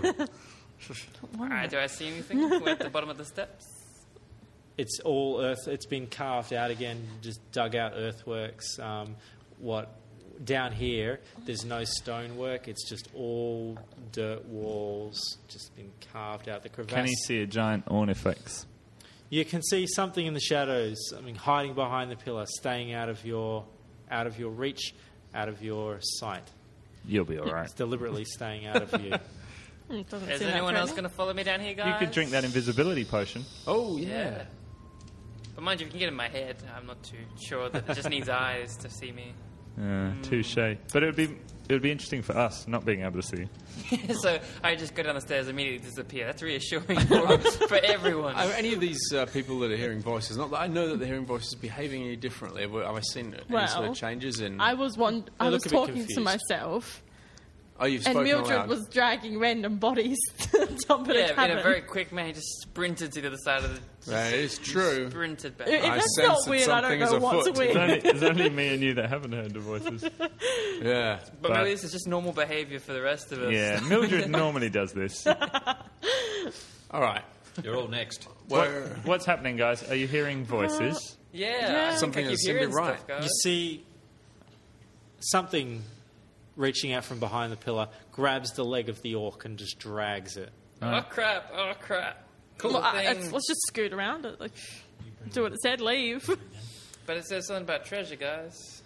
All right, do I see anything? We're at the bottom of the steps. It's all earth. It's been carved out again, just dug out earthworks. Um, what down here? There's no stonework. It's just all dirt walls, just been carved out. The crevasse. Can he see a giant ornifex? You can see something in the shadows. I mean, hiding behind the pillar, staying out of your, out of your reach, out of your sight. You'll be all right. It's deliberately staying out of you. Mm, doesn't Is seem that anyone else threatening. going to follow me down here, guys? You could drink that invisibility potion. Oh, Yeah. yeah. But mind you, if you can get in my head, I'm not too sure that it just needs eyes to see me. Uh, touche. But it would be it would be interesting for us not being able to see. So I just go down the stairs, immediately disappear. That's reassuring for, for everyone. Are any of these uh, people that are hearing voices, not that I know that they're hearing voices behaving any differently, have I seen any sort Well, of changes in... I was one. I They was look a bit talking to confused. myself, oh, you've and spoken Mildred aloud. was dragging random bodies to the top of the yeah, in cabin. a very quick man, he just sprinted to the other side of the... That is true. Sprinted back. If I that's sense not that weird, I don't something is know what's afoot. There's weird. only, there's only me and you that haven't heard the voices. Yeah. But, But- maybe this is just normal behaviour for the rest of us. Yeah, Mildred normally does this. All right. You're all next. What, Where, what's happening, guys? Are you hearing voices? Yeah, Yeah. I think Something I keep doesn't seem to hearing be right. stuff, guys. You see something reaching out from behind the pillar, grabs the leg of the orc and just drags it. Oh crap! Oh crap! Cool Well, I- thing. it's- let's just scoot around it. Like, do what it said. Leave. But it says something about treasure, guys.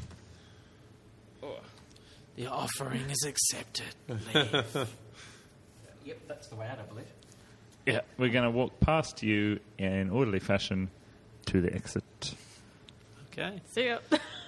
Oh. The offering is accepted. Leave. Yep, that's the way out, I believe. Yeah. We're going to walk past you in orderly fashion to the exit. Okay. See ya.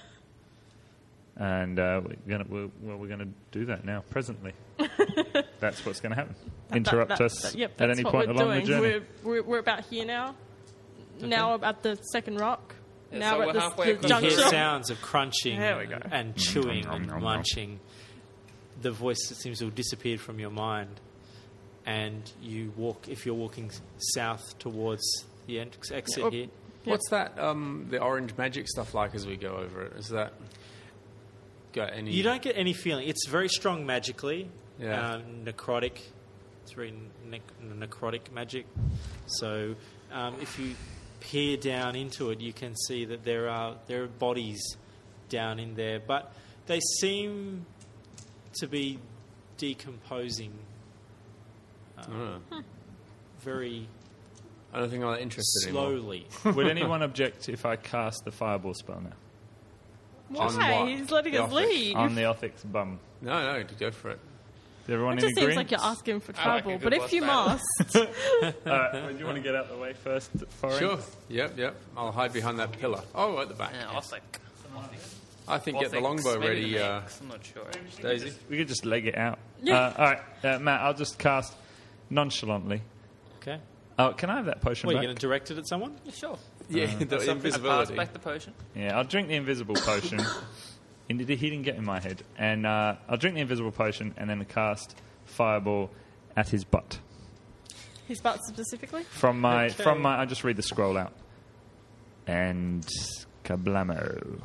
And uh, we're going to we're, well, we're going to do that now, presently. That's what's going to happen. Interrupt That- that- us that- yep, at that's any what point we're along doing. the journey. We're, we're, we're about here now. Now we're at the second rock. Yeah, now so we're we're at the, halfway the across You hear junction. sounds of crunching There we go. and chewing nom, and nom, nom. munching. The voice that seems to have disappeared from your mind, and you walk. If you're walking south towards the en- exit Yeah, here, what's that, um, the orange magic stuff like as we go over it? Is that... got any? You don't get any feeling. It's very strong magically. Yeah. Uh, necrotic. It's very ne- necrotic magic. So um, if you peer down into it, you can see that there are there are bodies down in there, but they seem to be decomposing um, Oh. very I don't think I'm interested anymore. slowly. Would anyone object if I cast the fireball spell now? Why? what? He's letting The us office. leave. On the Othic's bum. No, no, go for it. Is everyone It in just seems agreement? like you're asking for I like a trouble. good But if boss you battle. must, All right, well, do you want to get out the way first, Foreign? Sure. Yep, yep. I'll hide behind that pillar. Oh, at the back. Yeah, Othic. I think get the Othic's, longbow maybe ready, the uh, mix, I'm not sure. Daisy. We could just leg it out. Yeah. Uh, all right, uh, Matt, I'll just cast nonchalantly. Okay. Oh, can I have that potion Well, back? you're going to direct it at someone? Yeah, sure. Yeah, Uh, the I pass invisibility. back the potion. Yeah, I'll drink the invisible potion. he, did- he didn't get in my head. And uh, I'll drink the invisible potion and then cast fireball at his butt. his butt specifically. From my, Okay. from my, I just read the scroll out. And kablamo.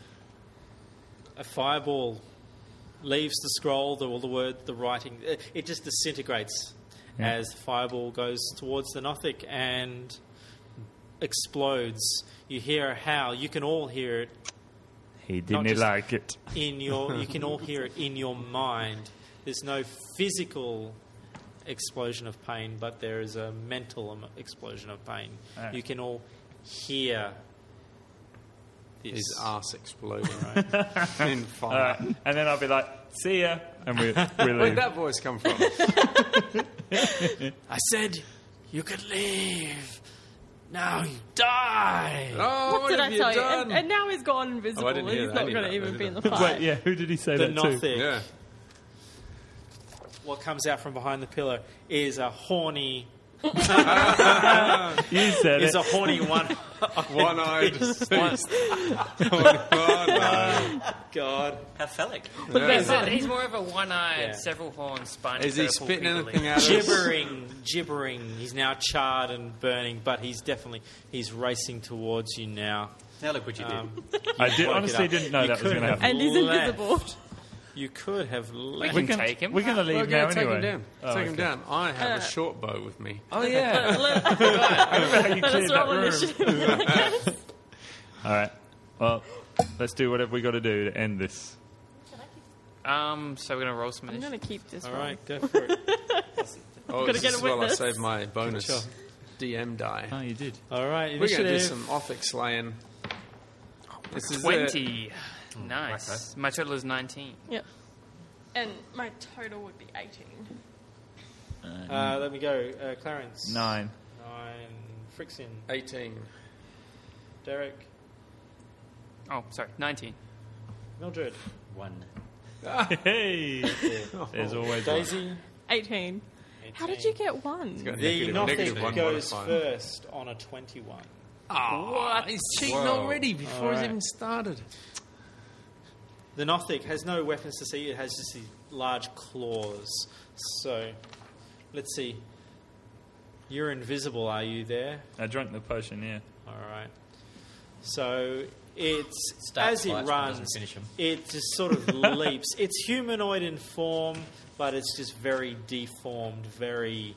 A fireball leaves the scroll, the, all the word, the writing. It, it just disintegrates Yeah. as the fireball goes towards the Nothic and explodes. You hear a howl. You can all hear it He didn't just- like it. in your. You can all hear it in your mind. There's no physical explosion of pain, but there is a mental em- explosion of pain. Ah. You can all hear this. His arse exploding in fire. All right, and then I'll be like, see ya. And we, we Where'd leave. that voice come from? I said you could leave. Now you die. Oh, What, what, did have I you tell you? done? And, and now he's gone invisible. Oh, I didn't hear he's that. not I going didn't to know. even I be in the didn't fight. Wait, yeah, who did he say The that to? Nothic. yeah. What comes out from behind the pillar is a horny. You said Is it. a horny one. One-eyed. oh, no. God. Pathetic. Yeah. He's, a- he's more of a one-eyed, Yeah. several horned, spiny. Is he purple spitting beetle. anything out of us? Gibbering, gibbering. He's now charred and burning, but he's definitely he's racing towards you now. Now look what you did. Um, I you did, woke it honestly up. didn't know You that was could going to have happen. And he's left. invisible. You could have left. We can take him. We're going to leave Well, now yeah, take anyway. him down. Oh, take him okay. down. I have Uh, a short bow with me. Oh, yeah. Let- I remember how you Let's cleared that roll room. initiative. All right. Well, let's do whatever we got to do to end this. Um, so we're going to roll some I'm going initiative. to keep this All one. right, go for it. Oh, Gotta this get is a well I witness. saved my bonus job. D M die. Oh, you did. All right, We're going to do initiative. some Othic slaying. This is it. twenty. Nice. My total is nineteen. Yep. And my total would be eighteen. Uh, let me go. Uh, Clarence. Nine. Nine. Frixion. eighteen. Derek. Oh, sorry, nineteen. Mildred. One. Hey. There's always one. Daisy. eighteen. How did you get one? got The negative- Nothic negative one goes modifier. first on a twenty-one. Oh, what? He's cheating Whoa. already before All he's right. even started. The Nothic has no weapons to see. It has just these large claws. So, let's see. You're invisible, are you there? I drank the potion, yeah. All right. So it's Starts as it fights but runs, doesn't finish 'em. it just sort of leaps. It's humanoid in form, but it's just very deformed, very,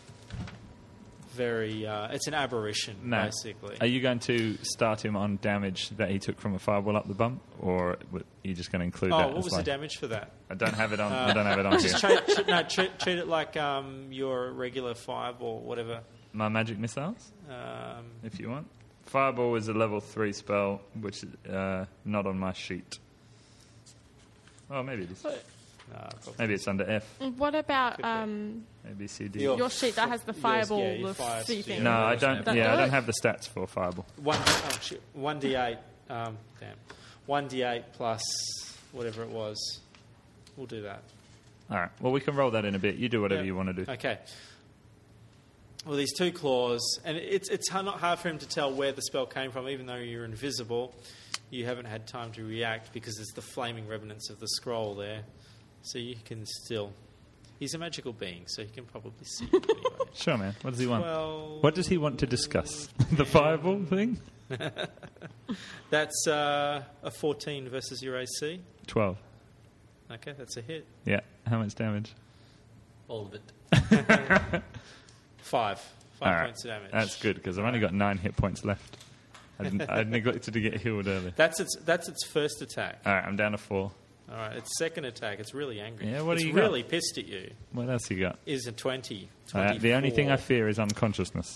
very. Uh, it's an aberration, Matt, basically. Are you going to start him on damage that he took from a fireball up the bum, or are you just going to include oh, that? what as was like- the damage for that? I don't have it on. I don't have it on here. Just treat, treat, no, treat, treat it like um, your regular fireball, whatever. My magic missiles, Um, if you want. Fireball is a level three spell, which is uh, not on my sheet. Oh, maybe it is. nah, probably. Maybe it's under F. What about Could be. um, A, B, C, D. Your- your sheet that has the Yours, fireball, yeah, your the fire sea sphere. thing? No, I don't. That Yeah, I don't work? have the stats for fireball. One, oh, shit, one d eight. Um, damn, one d eight plus whatever it was. We'll do that. All right. Well, we can roll that in a bit. You do whatever Yeah. you want to do. Okay. Well, these two claws, and it's it's hard- not hard for him to tell where the spell came from, even though you're invisible. You haven't had time to react because it's the flaming remnants of the scroll there, so you can still. He's a magical being, so he can probably see you anyway. Sure, man. What does he want? Well, What does he want to discuss? The fireball thing? That's uh, a fourteen versus your A C. twelve. Okay, that's a hit. Yeah. How much damage? All of it. Five. Five All right. points of damage. That's good because I've only got nine hit points left. I'd, I'd neglected to get healed early. That's its that's its first attack. All right, I'm down to four. All right, its second attack. It's really angry. Yeah, what it's do you got? really pissed at you. What else you got? Is a twenty. Uh, the only thing I twenty-four. fear is unconsciousness.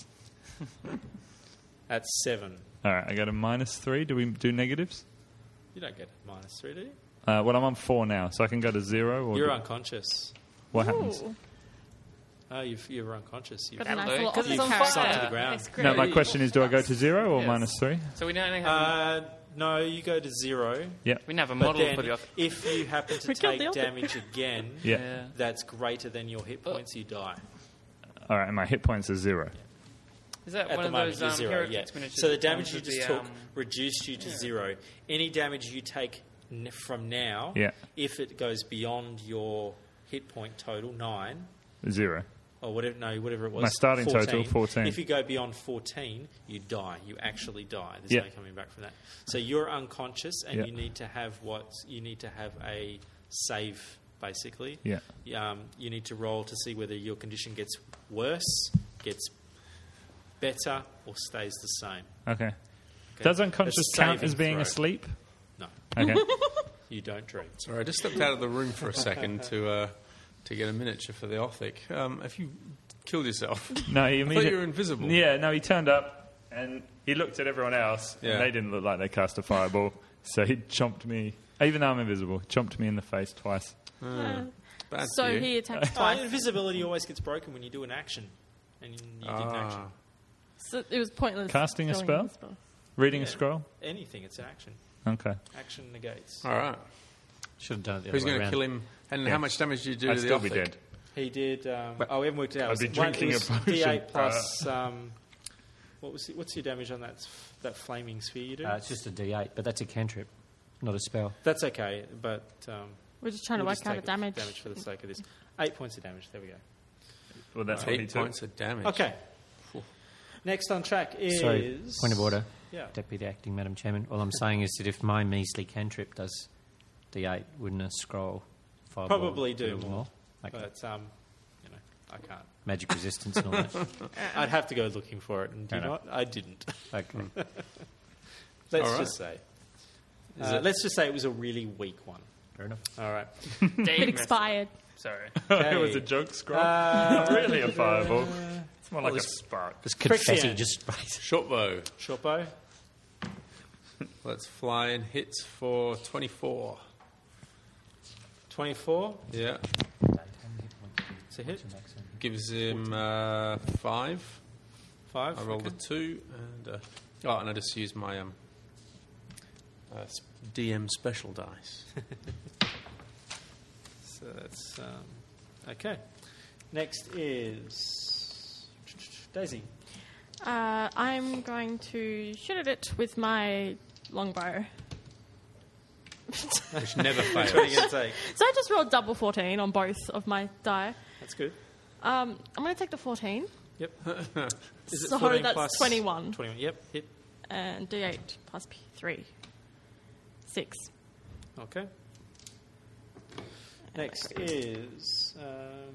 That's seven. All right, I got a minus three. Do we do negatives? You don't get a minus three, do you? Uh, well, I'm on four now, so I can go to zero. Or You're do- unconscious. what happens? Ooh. Oh, you've, you're unconscious. You've Got a nice Hello, little 'cause it's office on carrot. fire. sunk to the ground. That's great. No, my question is, do I go to zero or Yes. minus three? So we don't have, Uh, no, you go to zero. Yeah. we don't have a But model then, for the office. if you happen to We killed the take other. damage again, Yeah. Yeah. that's greater than your hit points, you die. All right, and my hit points are zero. Is that At one the of moment, those you're um, zero. hero Yeah. fix miniatures So the that damage comes you with just the, took um, reduced you to zero. Any damage you take n- from now, Yeah. if it goes beyond your hit point total nine, Zero. or whatever, no, whatever it was. My starting total, fourteen. If you go beyond fourteen, you die. You actually die. There's Yeah. no coming back from that. So you're unconscious, and Yeah. you need to have what you need to have a save, basically. Yeah. Um, you need to roll to see whether your condition gets worse, gets better, or stays the same. Okay. Okay? Does unconscious That's a count saving as being throw. asleep? No, Okay. you don't dream. Sorry, I just stepped out of the room for a second to uh, to get a miniature for the Othic. Um, have you killed yourself? No, he I thought immediately. you were invisible. Yeah, no, he turned up and he looked at everyone else, Yeah. and they didn't look like they cast a fireball. So he chomped me, even though I'm invisible, chomped me in the face twice. Uh, Bad so for you. he attacked Uh, twice. invisibility always gets broken when you do an action, and you did an action. Ah. So it was pointless. Casting a doing spell? the spell. Reading Yeah. a scroll? Anything, it's an action. Okay. Action negates. All right. Should have done it the Who's other way going to around. kill him? And Yeah. how much damage did you do I'd to the still be Othic? dead. He did. Um, oh, we haven't worked it out. I'd be It was- one- drinking it was a potion. D eight plus. Um, what was it, what's your damage on that s- that flaming sphere you do? Uh, it's just a D eight, but that's a cantrip, not a spell. That's okay, but um, We're just trying we'll to just work out take the damage. Damage for the sake of this. Eight points of damage. There we go. Well, that's what he Eight took. points of damage. Okay. Next on track is. Sorry, point of order, Yeah. Deputy Acting Madam Chairman. All I'm saying is that if my measly cantrip does D eight, wouldn't a scroll fireball Probably do a little more. Okay. But um, you know, I can't. Magic resistance and all that. I'd have to go looking for it, and do Fair you know what? I didn't. Okay. Let's All right. just say. Is Uh, it- let's just say it was a really weak one. Fair enough. All right. It Dang, expired. Sorry. it was Okay. a joke scroll. Uh, Not really a fireball. It's more like well, a spark. It's confetti, Friction. just sprays. Short bow. Short bow. Let's fly and hits for twenty-four. Twenty-four. Yeah. It's a hit. Gives him uh, five. Five. I rolled okay. a two, and uh, oh, and I just used my um, uh, s- D M special dice. So that's um, okay. Next is Daisy. Uh, I'm going to shoot at it with my longbow. Which never Which one are you fails. going to take? So I just rolled double fourteen on both of my die. That's good. Um, I'm going to take the fourteen. Yep. Is it So fourteen that's plus twenty-one. Twenty-one. Yep. Hit. And D eight plus P three. Six. Okay. Next is. Um,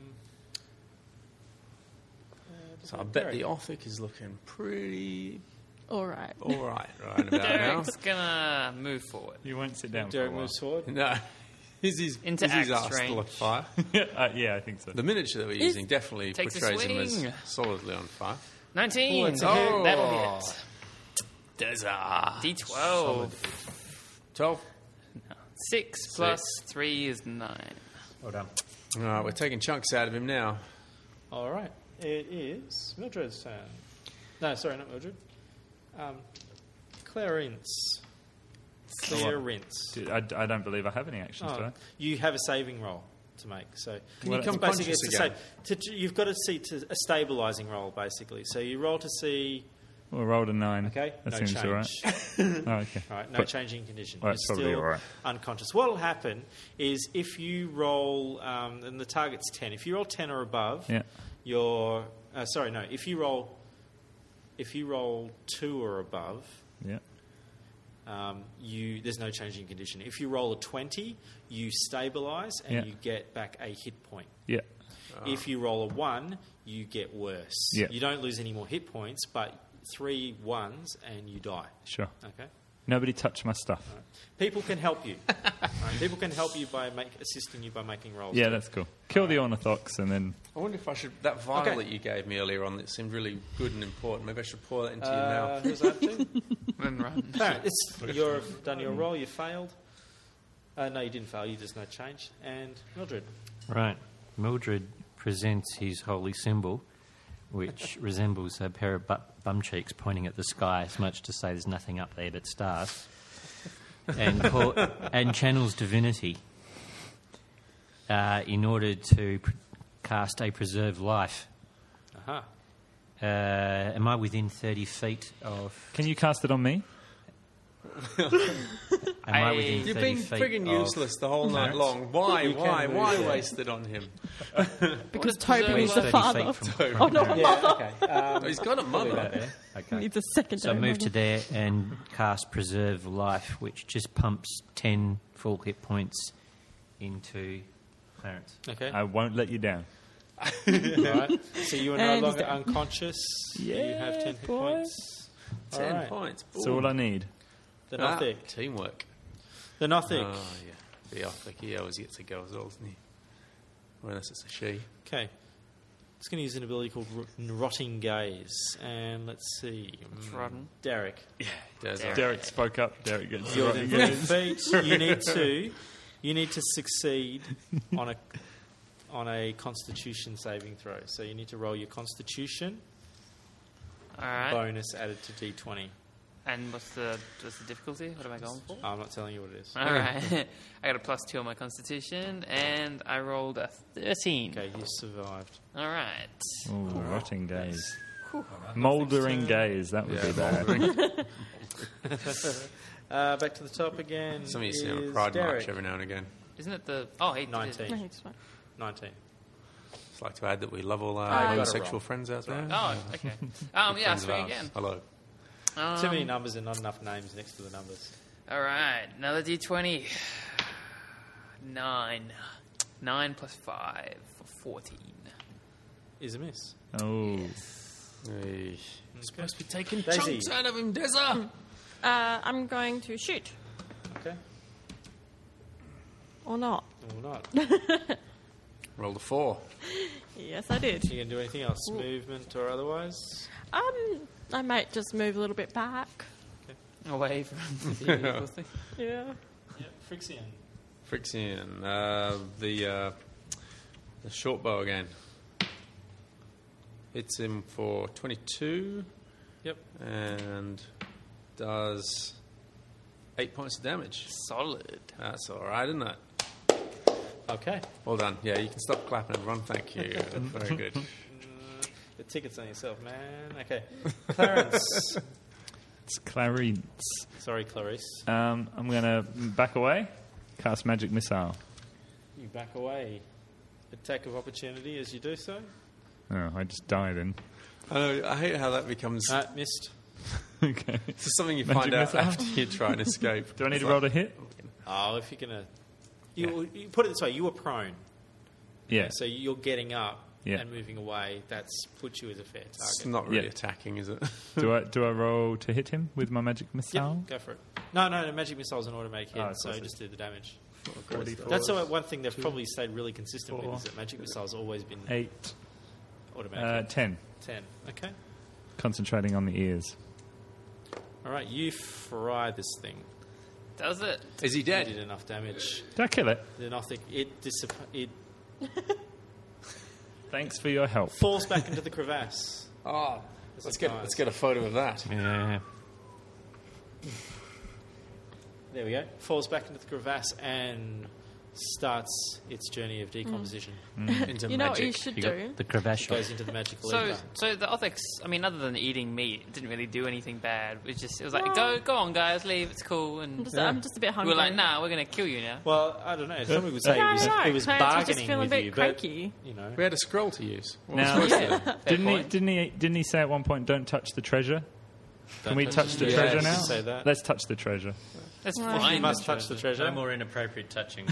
uh, So I bet the Othic is looking pretty All right. all right right about now. Derek's gonna move forward. You won't sit down Derek for a while. moves forward. No, is his, Into is his axe arse still on range. fire? uh, yeah, I think so. The miniature that we're Is- using definitely Takes a portrays him as swing. solidly on fire. nineteen. Oh, it's a hit. That'll hit. Desert. D twelve. Twelve. Six plus three is nine. Well done. All right, we're taking chunks out of him now. All right. It is Mildred's turn. No, sorry, not Mildred. Um, Clarence. Clarence. Dude, I, I don't believe I have any actions, do Oh, I? you have a saving roll to make. So Can you it's come basically conscious it's a again? save. To, you've got to see to a stabilizing roll basically. So you roll to see. Well, rolled a nine. Okay, That no seems change. all right. Oh, okay. All right, no But- change in condition. Well, that's You're probably still all right. unconscious. What will happen is if you roll, um, and the target's ten. If you roll ten or above, Yeah. you're uh, sorry, no. If you roll, if you roll two or above, Yeah. um, you there's no change in condition. If you roll a twenty, you stabilise and Yeah. you get back a hit point. Yeah. If you roll a one, you get worse. Yeah. You don't lose any more hit points, but three ones and you die. Sure. Okay. Nobody touch my stuff. People can help you. Right, people can help you by make, assisting you by making rolls. Yeah, that's cool. Kill the ornithox and then. I wonder if I should. That vial Okay. that you gave me earlier on that seemed really good and important. Maybe I should pour that into your Uh, mouth. who's that to? Then run. No, it's you've done your roll. You failed. Uh, no, you didn't fail. You just no change. And Mildred. Right. Mildred presents his holy symbol, which resembles a pair of bu- bum cheeks pointing at the sky, as much to say there's nothing up there but stars, and, call, and channels divinity uh, in order to pr- cast a preserve life. Aha. Uh, am I within thirty feet of... Can you cast it on me? Am I, I- within You've thirty been feet frigging of- useless the whole night long. Why? You can Why? move Why there. waste it on him? Because What Toby does needs it a thirty father. feet from Oh, not a Yeah. mother. Okay. Um, Oh, he's got a mother. Okay. Needs a secondary. So move to mother. there and cast Preserve Life, which just pumps ten full hit points into Clarence. okay. I won't let you down. All right. So you are no And he's longer down. unconscious. you have ten hit boys. points. All Ten right. points. That's all I need. The Ah, Nothic. teamwork. The Nothic. Oh, yeah. The Nothic. He always gets a go as well, doesn't he? Or unless it's a she. Okay. It's going to use an ability called Rot- Rotting Gaze. And let's see. It's Mm, rotten. Derek. Does Derek. Derek spoke up. Derek gets You're the within thirty feet. You need to. You need to succeed on a on a Constitution saving throw. So you need to roll your Constitution All right. bonus added to D twenty. And what's the what's the difficulty? What am I going for? I'm not telling you what it is. All right. I got a plus two on my constitution, and I rolled a thirteen. Okay, you survived. All right. Oh, rotting gaze. Mouldering gaze. That would be bad. Uh, back to the top again. Some of you see on a is pride Derek. march every now and again. Isn't it the? Oh, hey, nineteen. No, he's fine. nineteen. Just like to add that we love all our Uh, homosexual friends out there. Oh, okay. Um, yeah, Friends of swing ours. again. Hello. Um, Too many numbers and not enough names next to the numbers. All right, another d twenty. Nine. Nine plus five for fourteen. Is a miss. Oh. Hey. You're supposed to be taking Daisy. chunks out of him, Dezza. Uh, I'm going to shoot. Okay. Or not. Or not. Roll a four. Yes, I did. You can do anything else? Movement or otherwise? Um, I might just move a little bit back. Away from the evil thing. Yeah. Yeah, Frixian. Frixian. Uh, the, uh, the short bow again. Hits him for twenty-two. Yep. And does eight points of damage. Solid. That's all right, isn't it? Okay. Well done. Yeah, you can stop clapping, everyone. Thank you. Very good. The ticket's on yourself, man. Okay. Clarence. It's Clarence. Sorry, Clarice. Um, I'm going to back away. Cast Magic Missile. You back away. Attack of opportunity as you do so. Oh, I just died then. I know. I hate how that becomes Uh, missed. Okay. this is something you Magic find out missile? after you try and escape. Do I need It's to roll like- to hit? Oh, if you're going to... You, you put it this way. You were prone. Yeah. So you're getting up Yeah. and moving away. That's puts you as a fair It's target. not really Yeah. attacking, is it? do I do I roll to hit him with my Magic Yep, Missile? go for it. No, no, no. Magic Missile is an automatic hit, Oh, of so course it just do the damage. forty-four. That's the one thing they've probably stayed really consistent four, with is that Magic Missile has always been Eight. automatic. Uh, hit. ten. Ten. Okay. Concentrating on the ears. All right, you fry this thing. Does it? Is he You dead? did enough damage. Did I kill it? Then I think it dissipa- it Thanks for your help. falls back into the crevasse. Oh, As let's it get dies. let's get a photo of that. Yeah. There we go. Falls back into the crevasse and starts its journey of decomposition. Into You know what magic. you should You do? got the crevasse. Goes into the magical So, ether. so the Othics, I mean, other than eating meat, it didn't really do anything bad. It was just, it was like, Well- go, go on, guys, leave. It's cool. I'm And just, I'm just a bit we hungry. were like, nah, we're gonna kill you now. Well, I don't know. Somebody would say No, it was, no, it was Clarence was just bargaining feeling a with bit you, cranky. but you know. We had a scroll to use. What Now- was supposed to do? Didn't he, point. didn't he? Didn't he say at one point, "Don't touch the treasure"? Can we touch the Yeah, treasure you now? can say that. Let's touch the treasure. That's Well, fine. You must touch the treasure. No more inappropriate touching.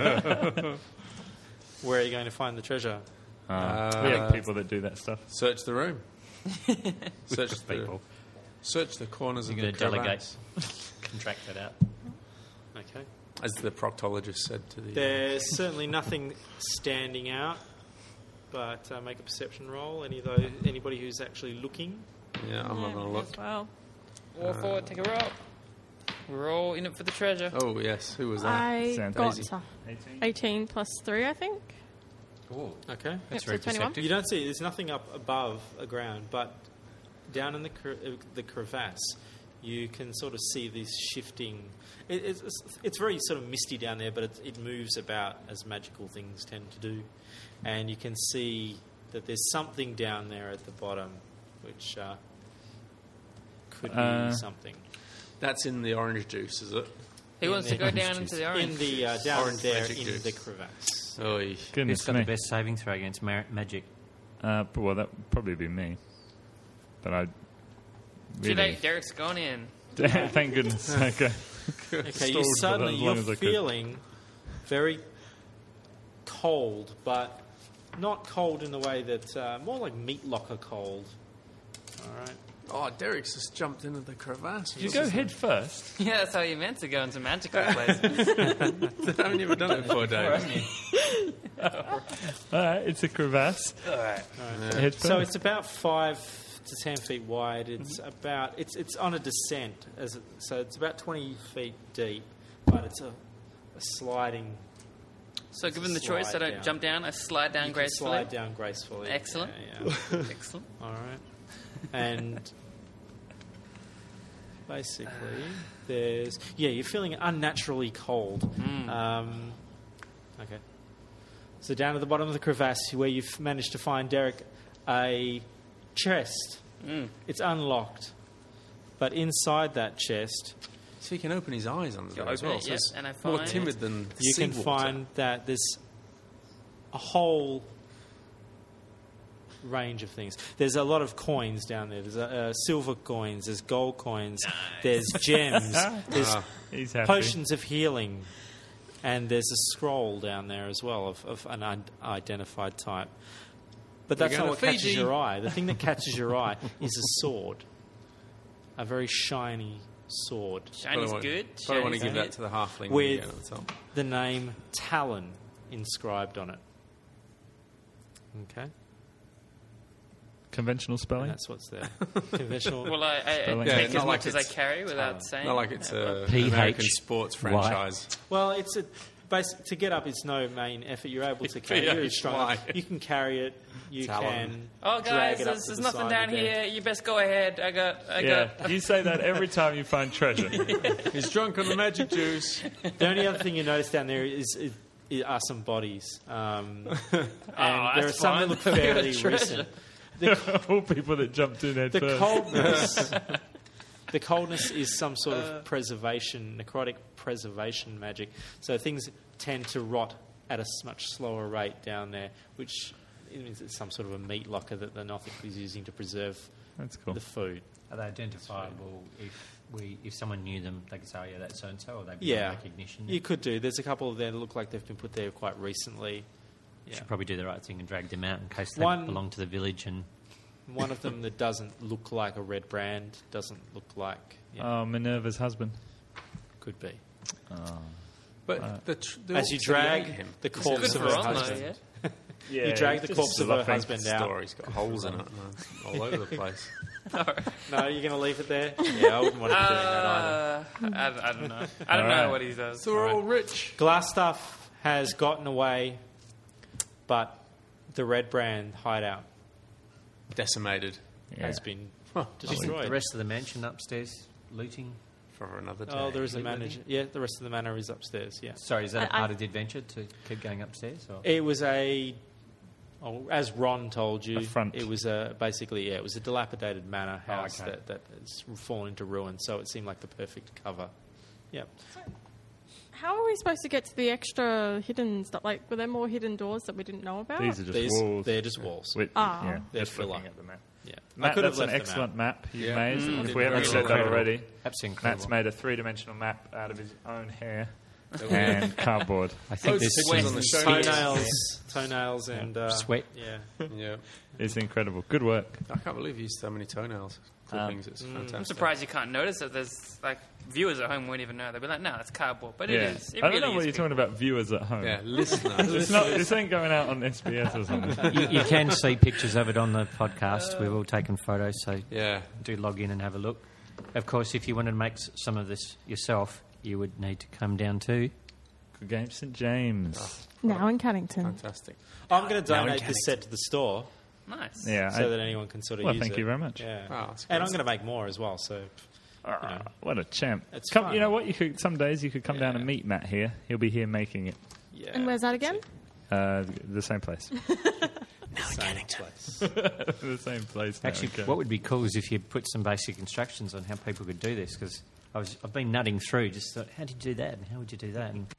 Where are you going to find the treasure? Uh, we have people that do that stuff. Search the room. Search the People. Search the corners You're of going the to delegate, crevasse, contract that out. Okay. as the proctologist said to the. There's certainly nothing standing out, but uh, make a perception roll. Any of those, anybody who's actually looking. Yeah, I'm not going to look. As well. Walk forward, take a roll. We're all in it for the treasure. Oh yes, who was that? I Sounds got easy. uh, eighteen plus three, I think. Ooh, Okay. that's Yep, very so twenty-one. perceptive. You don't see, there's nothing up above the ground, but down in the cre- uh, the crevasse, you can sort of see this shifting. It, it's, it's- it's very sort of misty down there, but it, it moves about as magical things tend to do. And you can see that there's something down there at the bottom, which uh, could be Uh, something. That's in the orange juice, is it? He In wants the to go orange down juice. into the orange. In the uh, down Orange there magic in juice. the crevasse. Oy. Who's Goodness got me. the best saving throw against mar- magic? Uh, but, well, that would probably be me. But I Too really... late, Derek's gone in. Thank goodness. Okay. Okay, Stalled you for suddenly as long you're as I could. feeling very cold, but not cold in the way that uh, more like meat locker cold. All right. Oh, Derek's just jumped into the crevasse. Did you go head first? Yeah, that's how you meant to go into magical places. I haven't even done it before, Dave. All right, it's a crevasse. All right. Head first. So it's about five to ten feet wide. It's about it's it's on a descent, as it, so it's about twenty feet deep, but it's a, a sliding. So, It's a given the choice, I slide don't down. jump down, I slide down you can gracefully. slide down gracefully. Excellent. Yeah, yeah. Excellent. All right. And basically, there's yeah, you're feeling unnaturally cold. Um, okay. So down at the bottom of the crevasse, where you've managed to find Derek a chest. Mm. It's unlocked, but inside that chest, So he can open his eyes under You there as open well. it, so yeah, it's and I more find- timid than you can seawater. find that there's a whole range of things. There's a lot of coins down there. There's uh, uh, silver coins. There's gold coins. There's gems. There's Ah. He's happy. potions of healing, and there's a scroll down there as well of, of an unidentified type. But We're that's going not to what catches Fiji. your eye. The thing that catches your eye is a sword, a very shiny sword. Shiny's want, good. But I want to Shiny's give good. that to the halfling when With- you get at the top. The name Talon inscribed on it. Okay, Conventional and spelling? that's what's there. Conventional. Well, I, I, I Spelling. take Yeah, as not much like as I it's carry without Talon. saying. Not like it's a P H American sports franchise. Well, it's a basic, to get up is no main effort. You're able to carry it. You're strong. Why? You can carry it. You Talon. can. Oh, drag guys, it up there's, to there's the nothing side down of there. here. You best go ahead. I got. I Yeah, got. you say that every time you find treasure. He's drunk on the magic juice. The only other thing you notice down there is, is, is are some bodies, um, and there are that's some that fine. look We got a fairly treasure. recent. The, All people that jumped in head the first. coldness, the coldness is some sort of preservation, necrotic preservation magic. So things tend to rot at a s- much slower rate down there, which means it's some sort of a meat locker that the Nothic is using to preserve That's cool. the food. Are they identifiable if we if someone knew them? They could say, "Oh yeah, that's so and so," or they Yeah, recognition. you could do. There's a couple there that look like they've been put there quite recently. Yeah. should probably do the right thing and drag them out in case they One- belong to the village. And One of them that doesn't look like a red brand, doesn't look like, yeah, Oh, Minerva's husband. could be. But the tr- the As you orcs drag ate him. the Good corpse of for her Ron, though, husband, yeah. Yeah, you drag the just corpse of her sloughing. husband out. Story's got holes in it, man, all over the place. No, you're going to leave it there? Yeah, I wouldn't want to be doing that either. Uh, I, I don't know. I don't All know right. what he does. So we're all rich. Glassstuff has gotten away, but the red brand hideout Decimated Yeah. has been Huh. the destroyed. rest of the mansion upstairs looting. for another day. Oh, there is a Leave it manager. Yeah, the rest of the manor is upstairs, yeah. Sorry, is that I- I- part of the adventure to keep going upstairs? Or? It was a, oh, as Ron told you, A front. it was a basically yeah, it was a dilapidated manor Oh, house okay. that that has fallen into ruin. So it seemed like the perfect cover. Yep. How are we supposed to get to the extra hidden stuff? Like, were there more hidden doors that we didn't know about? These are just These, walls. they're just walls. With, Ah. yeah, They're just filler. looking at the map. Yeah. I Matt, could have that's an left the excellent map, you've Yeah. made. Mm, if we haven't that's said that incredible. already, Absolutely incredible. Matt's made a three-dimensional map out of his own hair and cardboard. I think Oh, this pictures is on the show Toenails, toenails, and uh, Sweat. Yeah. Yeah. It's incredible. Good work. I can't believe you used so many toenails clippings. It's fantastic. I'm surprised you can't notice that there's like viewers at home won't even know. They'll be like, no, it's cardboard. But Yeah. it is. It I don't really know what is you're talking about, viewers at home. Yeah, listeners. It's not, this ain't going out on S B S or something. you, you can see pictures of it on the podcast. We've all taken photos, so yeah. do log in and have a look. Of course, if you wanted to make s- some of this yourself, you would need to come down to... Good game, Saint James. Now in Cannington. Fantastic. I'm going to Now in donate this set to the store Nice. Yeah. so I- that anyone can sort of well, use thank it. you very much. Yeah. Oh, that's and great. I'm going to make more as well. So Ah, what a champ. It's Come, fun. you know what? You could some days you could come down Yeah. and meet Matt here. He'll be here making it. yeah. And where's that again? Uh, the same place. Same place. the same place. now, Actually, okay. what would be cool is if you put some basic instructions on how people could do this, because I was I've been nutting through, just thought, how did you do that, and how would you do that? And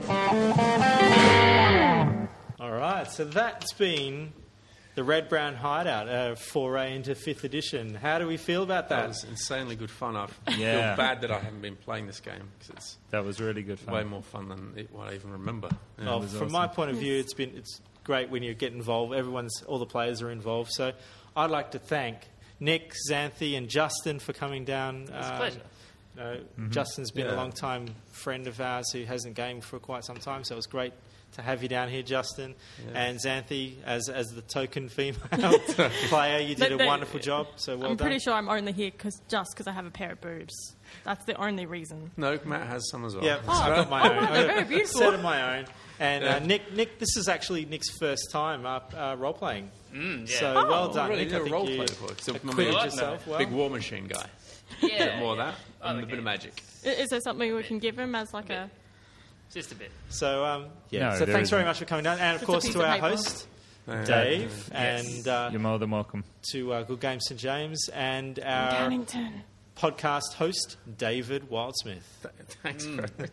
All right. So that's been the Red Brown Hideout, a foray into fifth edition. How do we feel about That that? was insanely good fun. I Yeah. feel bad that I haven't been playing this game because it's That was really good fun. way more fun than it, what I even remember. Yeah. Well, was from my point of view, it's been it's great when you get involved. Everyone's all the players are involved. So I'd like to thank Nick, Xanthi, and Justin for coming down. It's a Um, pleasure. you know, Justin's been a Yeah. long time friend of ours who hasn't gamed for quite some time, so it was great to have you down here, Justin. Yeah. And Xanthi, as as the token female player, you did But a they- wonderful job. So well I'm done. pretty sure I'm only here cause, just because I have a pair of boobs. That's the only reason. No, Matt has some as well. Yeah, Oh, I've got my oh, own. wow, I've they're got very a beautiful. set of my own. And Yeah. uh, Nick, Nick, this is actually Nick's first time up uh, role playing. Mm, yeah. So Oh, well done, really Nick. did I a think role you play before. So acquitted maybe- yourself well. Big war machine guy. yeah, Bit more of yeah. that Oh, and a the bit of game. magic. I- Is there something we can give him as like a... Just a bit. So um, yeah. No, so there thanks very isn't. much for coming down, and of Just a course piece to of our paper. host Uh, Dave, Yes. and uh, You're more than welcome. to uh, Good Game Saint James, and our Cannington. podcast host David Wildsmith. Thanks very much.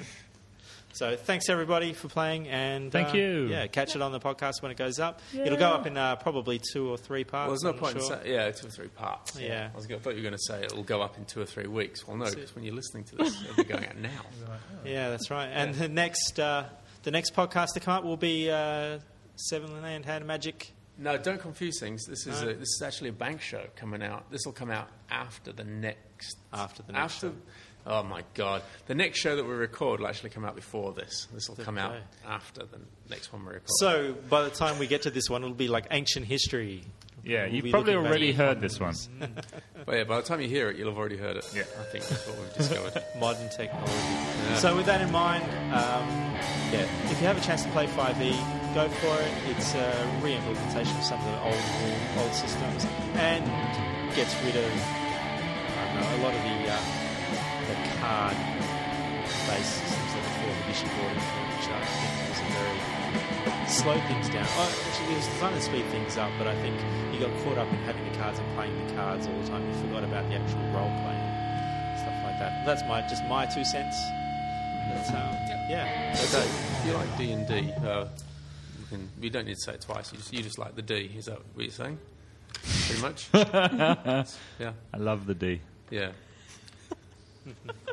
So thanks everybody for playing, and Thank uh, you. Yeah, catch it on the podcast when it goes up. It'll go up in uh, probably two or three parts. Well, there's no I'm not point in sure. saying, yeah, two or three parts. Yeah. I, was gonna, I thought you were going to say it'll go up in two or three weeks. Well, no, because when you're listening to this, it'll be going out now. Yeah, that's right. And the next, uh, the next podcast to come up will be uh, Seven Land Hand Magic. No, don't confuse things. This is No. a, this is actually a bank show coming out. This will come out after the next. After the next after, show. Oh my god! The next show that we record will actually come out before this. This will come out Okay. after the next one we record. So by the time we get to this one, it'll be like ancient history. Yeah, We'll you've be probably looking back already at heard this one. but yeah, by the time you hear it, you'll have already heard it. Yeah. I think that's what we've discovered. Modern technology. So with that in mind, um, yeah, if you have a chance to play five E, go for it. It's a re-implementation of some of the old old systems and gets rid of I don't know a lot of the uh, the card-based systems that the fourth edition brought in, which I think was a very slowed things down. Oh, actually, it was designed to speed things up, but I think you got caught up in having the cards and playing the cards all the time. You forgot about the actual role playing stuff like that. That's my just my two cents. That's, um, yeah. So if you like D and D, uh, you can. We don't need to say it twice. You just you just like the D. Is that what you're saying? Pretty much. Yeah. I love the D. Yeah.